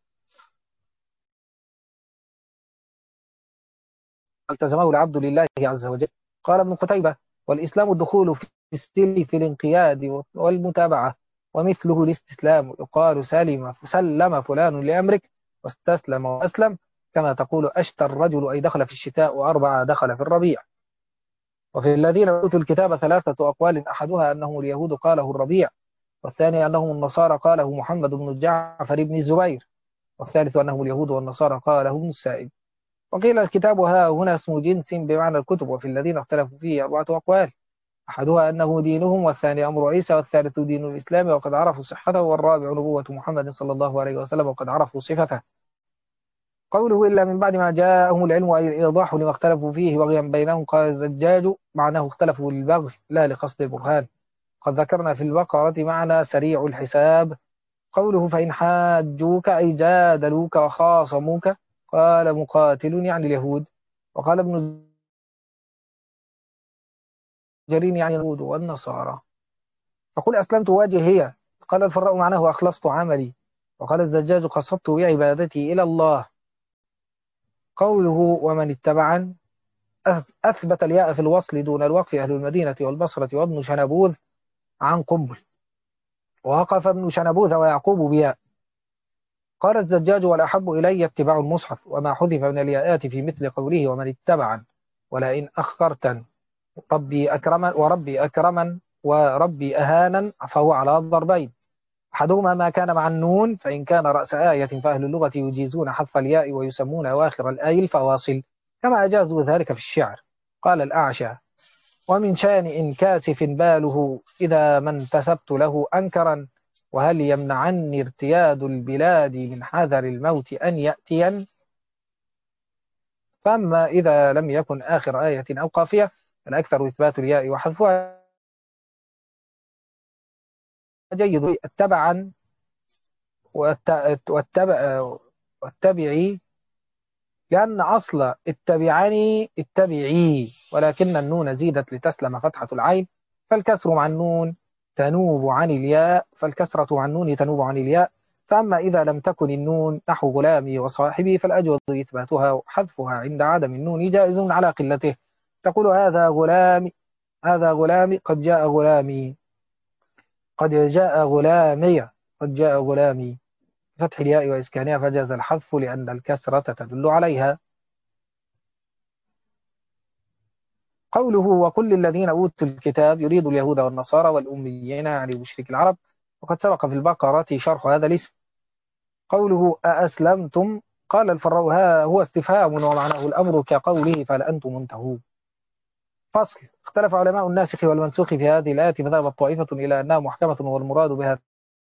التزمه العبد لله عز وجل. قال ابن قتيبة: والإسلام الدخول في السلم في الانقياد والمتابعة، ومثله الاستسلام، يقال سلم فلان لأمرك واستسلم وأسلم، كما تقول أشتى الرجل، أي دخل في الشتاء، وأربع دخل في الربيع. وفي الذين أوتوا الكتاب ثلاثة أقوال، أحدها أنهم اليهود قاله الربيع، والثاني أنهم النصارى قاله محمد بن جعفر بن الزبير، والثالث أنهم اليهود والنصارى قاله ابن السائب. وقيل الكتاب ها هنا اسم جنس بمعنى الكتب. وفي الذين اختلفوا فيه أربعة أقوال، أحدها أنه دينهم، والثاني أمر عيسى، والثالث دين الإسلام وقد عرفوا صحته، والرابع نبوة محمد صلى الله عليه وسلم وقد عرفوا صفته. قوله إلا من بعد ما جاءهم العلم، أي الإيضاح لما اختلفوا فيه بغيا بينهم. قال الزجاج: معناه اختلفوا للبغي لا لقصد البرهان. قد ذكرنا في البقرة معنى سريع الحساب. قوله فإن حاجوك، أي جادلوك وخاصموك. قال مقاتل يعني اليهود، وقال ابن جرير يعني اليهود والنصارى. فقل أسلمت وجهي. قال الفراء معناه أخلصت عملي. وقال الزجاج: قصدت بعبادتي إلى الله. قوله ومن اتبعن، أثبت الياء في الوصل دون الوقف أهل المدينة والبصرة وابن شنبوذ عن قنبل، ووقف ابن شنبوذ ويعقوب بياء. قال الزجاج: والأحب إلي اتباع المصحف، وما حذف من الياءات في مثل قوله ومن اتبعن، ولئن أخرتن، ربي أكرمن وربي أهانا، فهو على الضربين. أحدهما ما كان مع النون، فإن كان رأس آية فأهل اللغة يجيزون حذف الياء ويسمون أواخر الآي الفواصل، كما أجازوا ذلك في الشعر. قال الأعشى: ومن شان إن كاسف باله إذا ما انتسبت له أنكرا، وهل يمنعني ارتياد البلاد من حذر الموت أن يأتين. فأما إذا لم يكن آخر آية أو قافية، فالأكثر إثبات الياء وحذفها. جيد اتبعا واتبعي، لأن أصل اتبعني اتبعي، ولكن النون زيدت لتسلم فتحة العين، فالكسر مع النون تنوب عن الياء، فالكسرة عن النون تنوب عن الياء. فأما إذا لم تكن النون نحو غلامي وصاحبي، فالأجوز إثباتها وحذفها عند عدم النون جائز على قلته. تقول هذا غلامي، هذا غلامي، قد جاء غلامي، قد جاء غلامي، قد جاء غلامي، فتح الياء وإسكانها، فجاز الحذف لأن الكسرة تدل عليها. قوله وكل الذين أوتوا الكتاب، يريد اليهود والنصارى والأميين يعني مشرك العرب، وقد سبق في البقرة شرح هذا الاسم. قوله أأسلمتم، قال الفراء ها هو استفهام ومعناه الأمر كقوله فهل أنتم منتهون. فصل: اختلف علماء الناسخ والمنسوخ في هذه الآية، فذهبت طائفة إلى أنها محكمة والمراد بها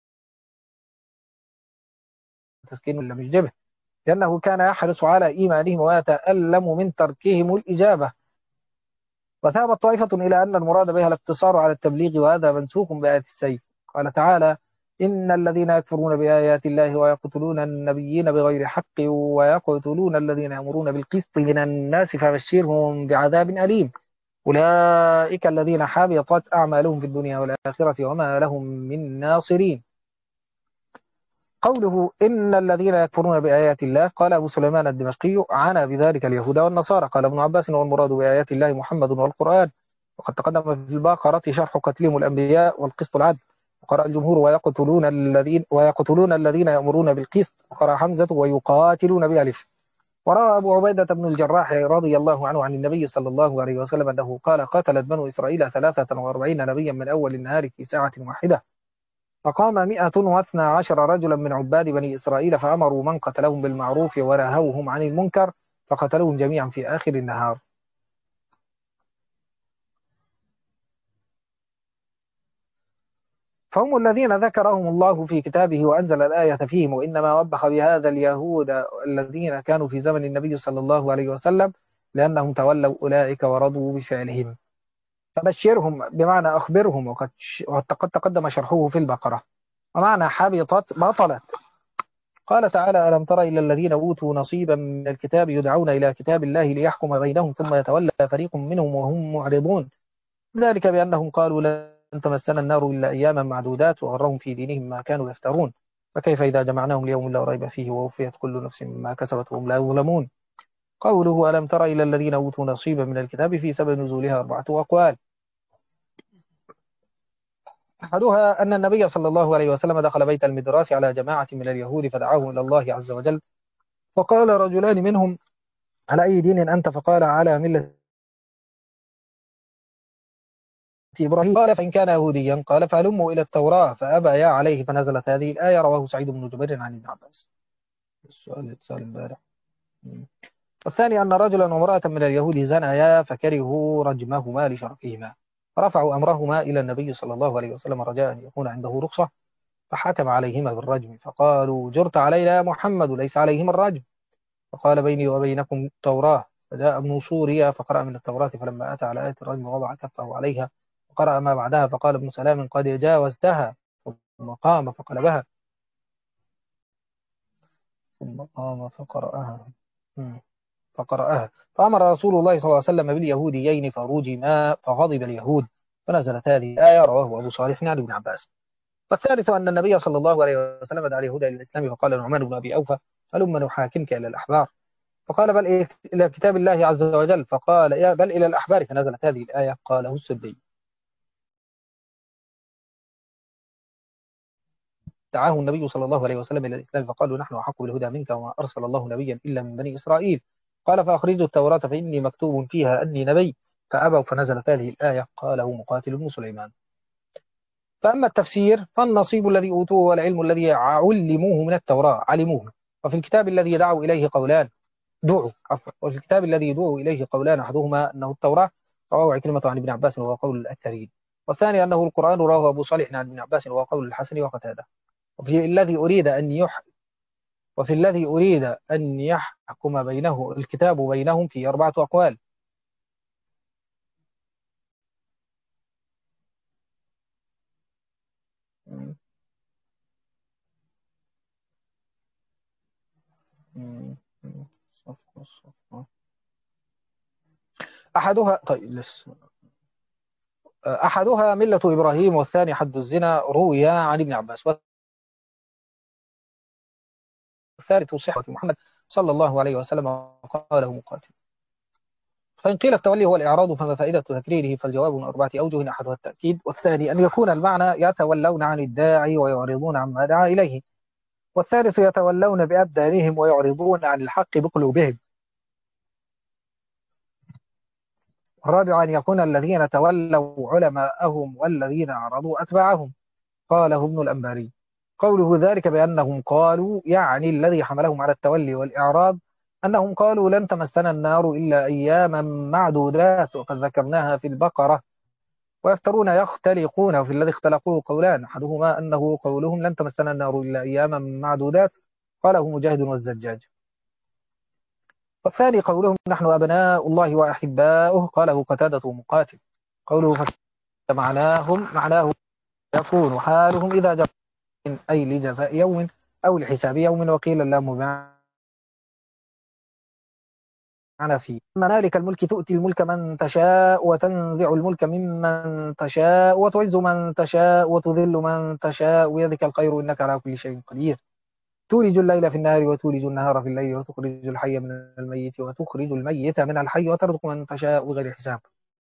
تسكين لم يجبه، لأنه كان يحرص على إيمانهم ويتألم من تركهم الإجابة. وذهبت طائفة إلى أن المراد بها الاقتصار على التبليغ، وهذا منسوخ بآية السيف. قال تعالى: إن الذين يكفرون بآيات الله ويقتلون النبيين بغير حق ويقتلون الذين يأمرون بالقسط من الناس فبشرهم بعذاب أليم، أولئك الذين حبطت أعمالهم في الدنيا والآخرة وما لهم من ناصرين. قوله إن الذين يكفرون بآيات الله، قال أبو سليمان الدمشقي: عانى بذلك اليهود والنصارى. قال ابن عباس: والمراد بآيات الله محمد والقرآن. وقد تقدم في البقرة شرح قتلهم الأنبياء والقسط العدل. وقرأ الجمهور ويقتلون الذين يأمرون بالقسط، وقرأ حمزة ويقاتلون بألف. وروى أبو عبيدة بن الجراح رضي الله عنه عن النبي صلى الله عليه وسلم أنه قال: قتلت بنو إسرائيل 43 نبيا من أول النهار في ساعة واحدة، فقام 112 رجلا من عباد بني إسرائيل، فأمروا من قتلهم بالمعروف ونهوهم عن المنكر، فقتلوهم جميعا في آخر النهار. فهم الذين ذكرهم الله في كتابه وأنزل الآية فيهم، وإنما وبخ بهذا اليهود الذين كانوا في زمن النبي صلى الله عليه وسلم لأنهم تولوا أولئك ورضوا بفعلهم. فبشرهم بمعنى أخبرهم، وقد تقدم شرحه في البقرة. ومعنى حبطت بطلت. قال تعالى: ألم تر إلى الذين أوتوا نصيبا من الكتاب يدعون إلى كتاب الله ليحكم بينهم ثم يتولى فريق منهم وهم معرضون، ذلك بأنهم قالوا لن تمسنا النار إلا أياما معدودات وغرهم في دينهم ما كانوا يفترون، فكيف إذا جمعناهم ليوم لا ريب فيه ووفيت كل نفس ما كسبت وهم لا يظلمون. قوله ألم تر إلى الذين أوتوا نصيبا من الكتاب في سبب نزولها 4 أقوال. أحدها أن النبي صلى الله عليه وسلم دخل بيت المدراس على جماعة من اليهود فدعاهم إلى الله عز وجل، فقال رجلان منهم: على أي دين أنت؟ فقال: على ملة إبراهيم. قال: فإن كان يهوديا. قال: فهلموا إلى التوراة، فأبيا عليه، فنزلت هذه الآية. رواه سعيد بن جبير عن ابن عباس. السؤال اتسأل امبارح. والثاني أن رجلا وامرأة من اليهود زنيا فكرهوا رجمهما لشرفهما، فرفعوا أمرهما إلى النبي صلى الله عليه وسلم رجاء أن يكون عنده رخصة، فحكم عليهما بالرجم. فقالوا: جرت علينا يا محمد، ليس عليهما الرجم. فقال: بيني وبينكم التوراة. فجاء ابن سوريا فقرأ من التوراة، فلما أتى على آية الرجم وضع كفه عليها وقرأ ما بعدها، فقال ابن سلام: قد جاوزتها. ثم قام فقلبها، ثم قام فقرأها. فقرأها. فأمر رسول الله صلى الله عليه وسلم باليهوديين فرجما، فغضب اليهود، فنزلت هذه الآية. رواه أبو صالح عن ابن عباس. والثالث أن النبي صلى الله عليه وسلم دعا اليهود إلى الإسلام، فقال نعمان بن أبي أوفى: هلم نحاكمك إلى الأحبار. فقال: بل إلى كتاب الله عز وجل. فقال: يا بل إلى الأحبار. فنزلت هذه الآية. قاله السدي. دعاه النبي صلى الله عليه وسلم إلى الإسلام، فقالوا: نحن أحق بالهدى منك، وما أرسل الله نبيا إلا من بني إسرائيل. قال: فأخرجوا التوراة فإني مكتوب فيها أني نبي. فأبوا، فنزلت هذه الآية. قاله مقاتل بن سليمان. فأما التفسير فالنصيب الذي أوتوه والعلم الذي علموه من التوراة علموه. وفي الكتاب الذي دعوا إليه قولان وفي الكتاب الذي دعوا إليه قولان، أحدهما أنه التوراة، رواه عكرمة عن ابن عباس وهو قول الأكثرين. والثاني أنه القرآن، رواه أبو صالح عن ابن عباس وهو قول الحسن وقتادة. وفي الذي أريد أن وفي الذي أريد أن يحكم بينه الكتاب بينهم في 4 أقوال. م- م- م- صفقة. أحدها طيب لسه. أحدها ملة إبراهيم، والثاني حد الزنا، روي عن ابن عباس. والثالث صحة محمد صلى الله عليه وسلم، قاله مقاتل. فإن قيل التولي هو الإعراض، فما فائدة تكريره؟ فالجواب من 4 أوجه: أحدها التأكيد، والثاني أن يكون المعنى يتولون عن الداعي ويعرضون عما دعا إليه، والثالث يتولون بأبدانهم ويعرضون عن الحق بقلوبهم، والرابع أن يكون الذين تولوا علماءهم والذين أعرضوا أتباعهم. قاله ابن الأنباري. قوله ذلك بأنهم قالوا، يعني الذي حملهم على التولي والإعراض أنهم قالوا لن تمسنا النار إلا أياما معدودات، وقد ذكرناها في البقرة. ويفترون يختلقون، وفي الذي اختلقوه قولان، أحدهما أنه قولهم لن تمسنا النار إلا أياما معدودات، قاله مجاهد والزجاج. والثاني قولهم نحن أبناء الله وأحباؤه، قاله قتادة ومقاتل. قوله معناه يكون حالهم إذا جرى، أي لجزاء يوم أو لحساب يوم. وقيل اللام معنى فيه. مالك الملك تؤتي الملك من تشاء وتنزع الملك ممن تشاء وتعز من تشاء وتذل من تشاء ويدك الخير إنك على كل شيء قدير. تولج الليل في النهار وتولج النهار في الليل، وتخرج الحي من الميت وتخرج الميت من الحي، وترزق من تشاء بغير حساب.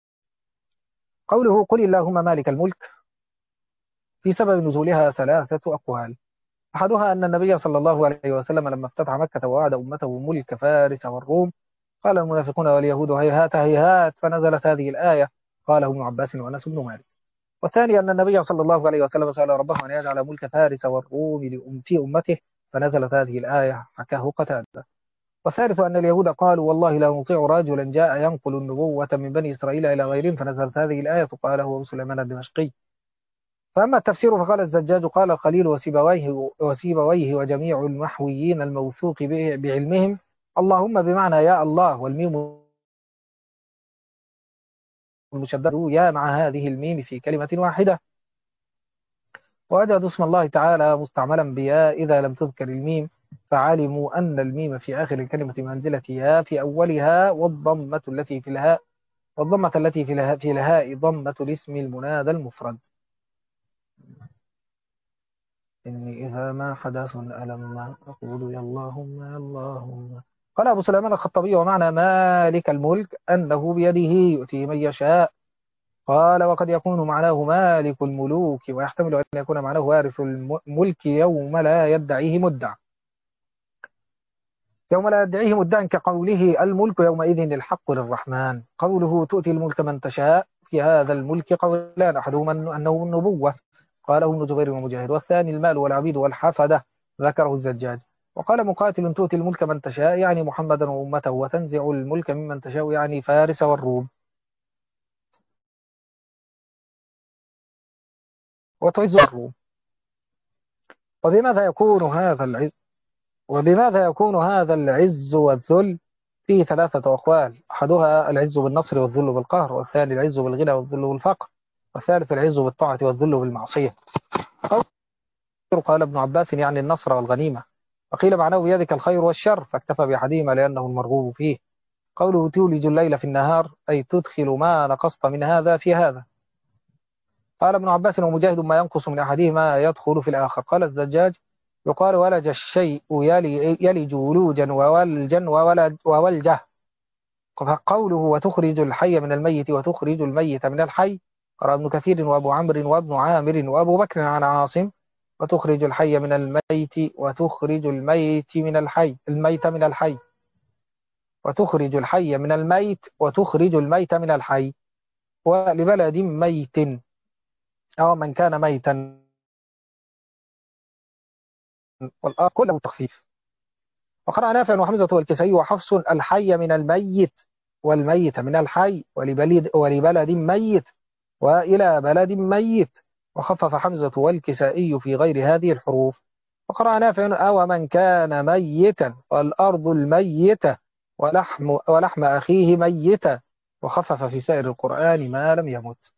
قوله قل اللهم مالك الملك، في سبب نزولها 3 أقوال. أحدها أن النبي صلى الله عليه وسلم لما افتتح مكة ووعد أمته ملك فارس والروم، قال المنافقون واليهود هيهات هيهات، فنزلت هذه الآية. قاله ابن عباس وأنس بن مالك. والثاني أن النبي صلى الله عليه وسلم سأل ربه أن يجعل ملك فارس والروم في أمته، فنزلت هذه الآية. حكاه قتادة. والثالث أن اليهود قالوا والله لا نطيع رجلا جاء ينقل النبوة من بني إسرائيل إلى غيرهم، فنزلت هذه الآية. قاله أبو سليمان الدمشقي. فأما التفسير فقال الزجاج قال الخليل وسيبويه وجميع المحويين الموثوق بعلمهم اللهم بمعنى يا الله، والميم المشدد يا مع هذه الميم في كلمة واحدة. ووجدوا اسم الله تعالى مستعملا بيا إذا لم تذكر الميم، فعلموا أن الميم في آخر الكلمة منزلة يا في أولها، والضمة التي في الهاء ضمة الاسم المنادى المفرد. إني إذا ما حدث ألم أقول يا اللهم يا اللهم. قال أبو سليمان الخطابي ومعنى مالك الملك أنه بيده يؤتي من يشاء. قال وقد يكون معناه مالك الملوك، ويحتمل أن يكون معناه وارث الملك يوم لا يدعيه مدع، كقوله الملك يومئذ الحق للرحمن. قوله تؤتي الملك من تشاء، في هذا الملك قولان، أحدهما أنه النبوة قاله ابن جبير ومجاهد، والثاني المال والعبيد والحفدة ذكره الزجاج. وقال مقاتل تؤتي الملك من تشاء يعني محمدا وأمته، وتنزع الملك ممن تشاء يعني فارس والروم، وتعز الروم. وبماذا يكون هذا العز والذل؟ فيه ثلاثة أقوال، أحدها العز بالنصر والذل بالقهر، والثاني العز بالغنى والذل بالفقر، والثالث العز بالطاعة والذل بالمعصية. قال ابن عباس يعني النصر والغنيمة، وقيل معناه بيدك الخير والشر، فاكتفى بأحدهما لأنه المرغوب فيه. قوله تولج الليل في النهار أي تدخل ما نقصت من هذا في هذا. قال ابن عباس ومجاهد ما ينقص من أحدهما يدخل في الآخر. قال الزجاج يقال ولج الشيء يلج ولوجا وولجه. فقوله وتخرج الحي من الميت وتخرج الميت من الحي، قال ابن كثير وأبو عمرو وابن عامر وأبو بكر عن عاصم وتخرج الحي من الميت وتخرج الميت من الحي وتخرج الحي من الميت وتخرج الميت من الحي، ولبلد ميت أو من كان ميتا، والآخر كله تخفيف. وقرأ نافع وحمزة والكسائي وحفص الحي من الميت والميت من الحي، ولبلد ميت وإلى بلد ميت، وخفف حمزة والكسائي في غير هذه الحروف. وقرأ نافع أو من كان ميتا والأرض الميتة ولحم أخيه ميتا، وخفف في سائر القرآن ما لم يمت.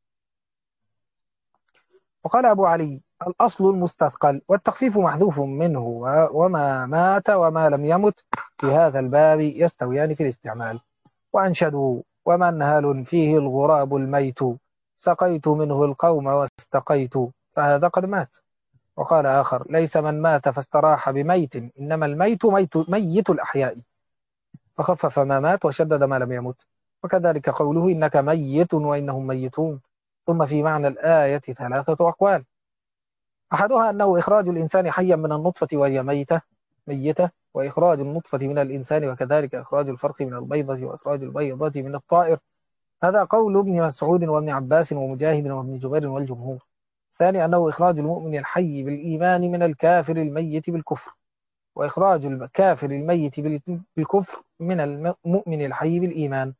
وقال أبو علي الأصل المستثقل، والتخفيف محذوف منه، وما مات وما لم يمت في هذا الباب يستويان في الاستعمال. وأنشدوا ومنهل فيه الغراب الميت سقيت منه القوم واستقيت، فهذا قد مات. وقال آخر ليس من مات فاستراح بميت، إنما الميت ميت الأحياء، فخفف ما مات وشدد ما لم يمت. وكذلك قوله إنك ميت وإنهم ميتون. ثم في معنى الآية ثلاثة أقوال، أحدها أنه إخراج الإنسان حيا من النطفة وهي ميتة، وإخراج النطفة من الإنسان، وكذلك إخراج الفرق من البيضة وإخراج البيضة من الطائر. هذا قول ابن مسعود وابن عباس ومجاهد وابن جبير والجمهور. ثاني أنه إخراج المؤمن الحي بالإيمان من الكافر الميت بالكفر، وإخراج الكافر الميت بالكفر من المؤمن الحي بالإيمان.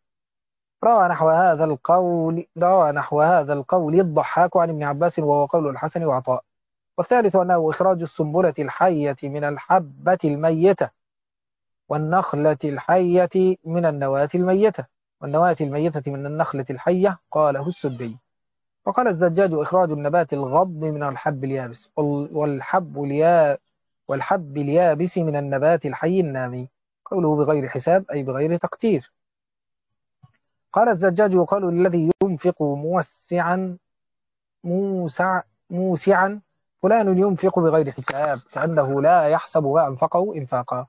روى نحو هذا القول الضحاك عن ابن عباس، وهو قول الحسن وعطاء. والثالث أنه إخراج السنبلة الحية من الحبة الميتة، والنخلة الحية من النواة الميتة، والنواة الميتة من النخلة الحية، قاله السدي. وقال الزجاج إخراج النبات الغض من الحب اليابس، والحب اليابس من النبات الحي النامي. قوله بغير حساب أي بغير تقتير. قال الزجاج يقال الذي ينفق موسعا فلان ينفق بغير حساب، كأنه لا يحسب ما أنفقه إنفاقا.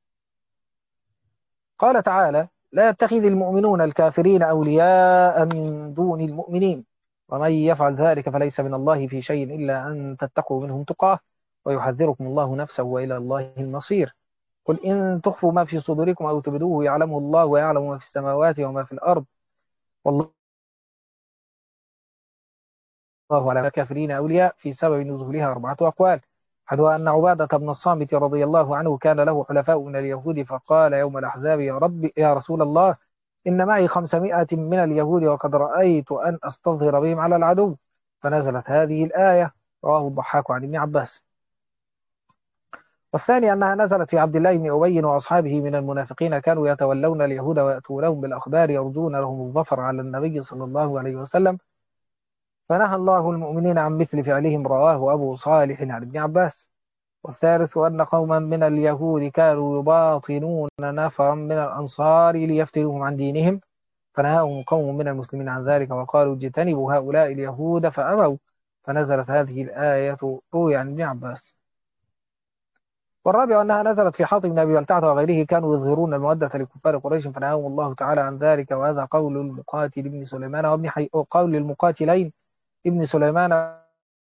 قال تعالى لا يتخذ المؤمنون الكافرين أولياء من دون المؤمنين، ومن يفعل ذلك فليس من الله في شيء إلا أن تتقوا منهم تقاه، ويحذركم الله نفسه وإلى الله المصير. قل إن تخفوا ما في صدوركم أو تبدوه يعلمه الله، ويعلم ما في السماوات وما في الأرض، والله على الكافرين أولياء. في سبب نزولها أربعة أقوال، أحدها أن عبادة بن الصامت رضي الله عنه كان له حلفاء من اليهود، فقال يوم الأحزاب يا رب يا رسول الله إن معي 500 من اليهود، وقد رأيت أن أستظهر بهم على العدو، فنزلت هذه الآية. رواه الضحاك عن ابن عباس. والثاني أنها نزلت في عبد الله بن أبي وأصحابه من المنافقين، كانوا يتولون اليهود ويأتونهم بالأخبار يرجون لهم الظفر على النبي صلى الله عليه وسلم، فنهى الله المؤمنين عن مثل فعلهم. رواه أبو صالح عن ابن عباس. والثالث أن قوما من اليهود كانوا يباطنون نفرا من الأنصار ليفتنوهم عن دينهم، فنهاهم قوم من المسلمين عن ذلك وقالوا اجتنبوا هؤلاء اليهود فأبوا، فنزلت هذه الآية. روي عن ابن عباس. والرابع أنها نزلت في حاطب بن أبي بلتعة وغيره، كانوا يظهرون المودة لكفار قريش فنهاهم الله تعالى عن ذلك. وهذا قول المقاتل ابن سليمان وقول المقاتلين ابن سليمان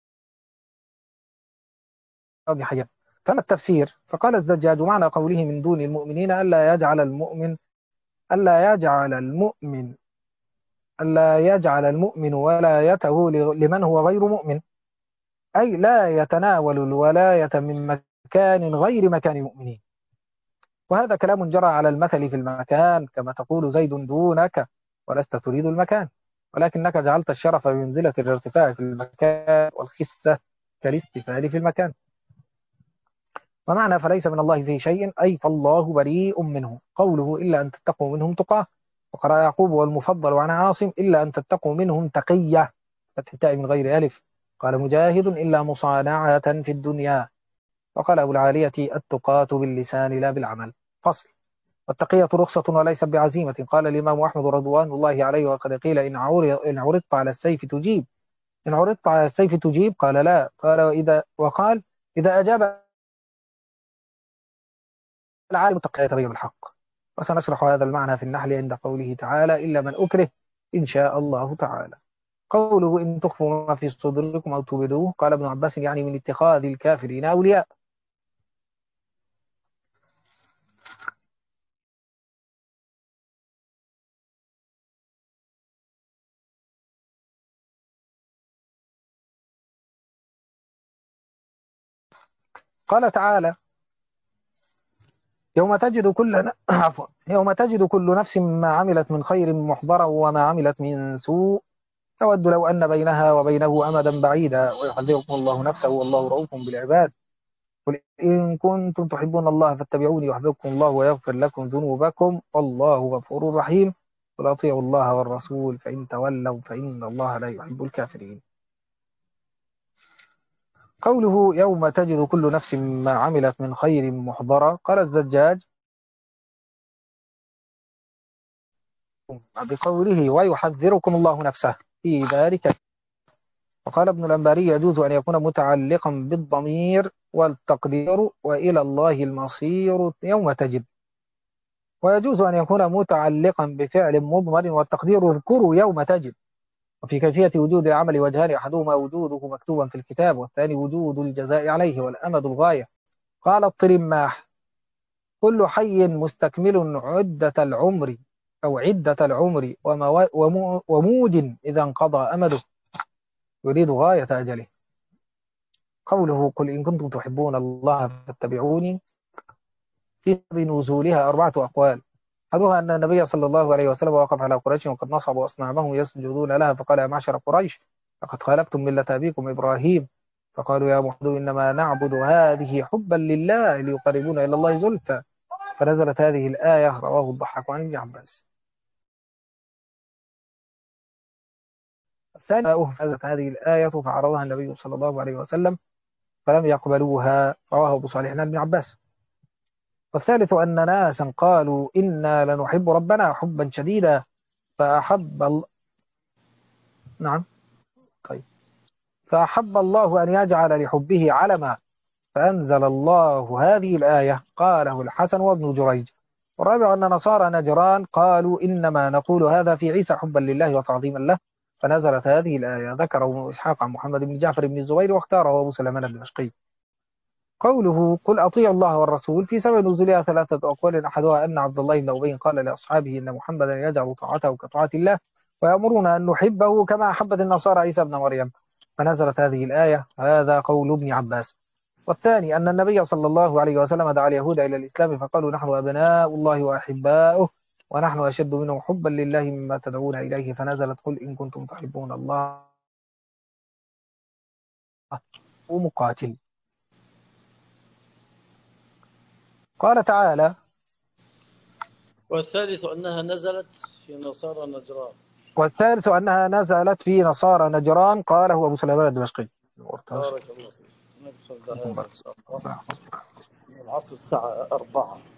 وابن حيان. كما التفسير فقال الزجاج معنى قوله من دون المؤمنين ألا يجعل المؤمن ولايته لمن هو غير مؤمن، أي لا يتناول الولاية من مكان غير مكان المؤمنين. وهذا كلام جرى على المثل في المكان، كما تقول زيد دونك ولست تريد المكان، ولكنك جعلت الشرف بمنزلة الارتفاع في المكان والخسة كالاستفال في المكان. ومعنى فليس من الله في شيء أي فالله بريء منه. قوله إلا أن تتقوا منهم تقاه. وقرأ يعقوب والمفضل عن عاصم إلا أن تتقوا منهم تقية فتح التاء من غير ألف. قال مجاهد إلا مصانعة في الدنيا. وقال أبو العالية التقاة باللسان لا بالعمل. فصل. والتقية رخصة وليست بعزيمة. قال الإمام أحمد رضوان الله عليه وقد قيل إن عرضت على السيف تجيب، إن عرضت على السيف تجيب؟ قال لا. وقال إذا أجاب العالم التقية يتبين الحق. وسنشرح هذا المعنى في النحل عند قوله تعالى إلا من أكره إن شاء الله تعالى. قوله إن تخفوا ما في صدوركم أو تبدوه، قال ابن عباس يعني من اتخاذ الكافرين أولياء. قال تعالى يوم تجد كل عفوا يوم تجد كل نفس ما عملت من خير محضرا وما عملت من سوء تود لو أن بينها وبينه أمدا بعيدا ويحذركم الله نفسه والله رؤوف بالعباد. قل إن كنتم تحبون الله فاتبعوني يحببكم الله ويغفر لكم ذنوبكم والله غفور رحيم. قل أطيعوا الله والرسول فإن تولوا فإن الله لا يحب الكافرين. قوله يوم تجد كل نفس ما عملت من خير محضرا، قال الزجاج بقوله ويحذركم الله نفسه في ذلك. وقال ابن الأنباري يجوز أن يكون متعلقا بالضمير والتقدير وإلى الله المصير يوم تجد، ويجوز أن يكون متعلقا بفعل مضمر والتقدير اذكروا يوم تجد. وفي كيفية وجود العمل وجهان، أحدهما وجوده مكتوبا في الكتاب والثاني وجود الجزاء عليه والأمد الغاية. قال الطرماح كل حي مستكمل عدة العمر وموج إذا انقضى أمده يريد غاية أجله. قوله قل إن كنتم تحبون الله فاتبعوني، في نزولها أربعة أقوال. أحدها أن النبي صلى الله عليه وسلم وقف على قريش وقد نصبوا أصنامهم يسجدون لها فقال يا معشر قريش لقد خالفتم ملة أبيكم إبراهيم، فقالوا يا محمد إنما نعبد هذه حبا لله ليقربونا إلى الله زلفى، فنزلت هذه الآية. رواه الضحاك عن ابن عباس. الثانية نزلت هذه الآية فعرضها النبي صلى الله عليه وسلم فلم يقبلوها. رواه أبو صالح عن ابن عباس. والثالث أن ناسا قالوا إنا لنحب ربنا حبا شديدا فأحب نعم طيب فأحب الله أن يجعل لحبه علما فأنزل الله هذه الآية. قاله الحسن وابن جريج. والرابع أن نصارى نجران قالوا إنما نقول هذا في عيسى حبا لله وتعظيما له، فنزلت هذه الآية. ذكره ابن إسحاق عن محمد بن جعفر بن الزبير واختاره أبو سليمان الدمشقي. قوله قل أطيعوا الله والرسول، في سبب نزولها ثلاثة أقوال. أحدها أن عبد الله بن أبي قال لأصحابه إن محمدا يجعل طاعته كطاعة الله ويأمرنا أن نحبه كما أحبت النصارى عيسى ابن مريم، فنزلت هذه الآية. هذا قول ابن عباس. والثاني أن النبي صلى الله عليه وسلم دعا اليهود إلى الإسلام فقالوا نحن أبناء الله وأحباؤه ونحن أشد منهم حبا لله مما تدعون إليه، فنزلت قل إن كنتم تحبون الله ومقاتل. قال تعالى: والثالث أنها نزلت في نصارى نجران. والثالث أنها نزلت في نصارى نجران. قاله أبو سليمان الدمشقي. بارك الله فيك. نبصر فيكم بهذا بارك إن شاء الله. العصر الساعة 4.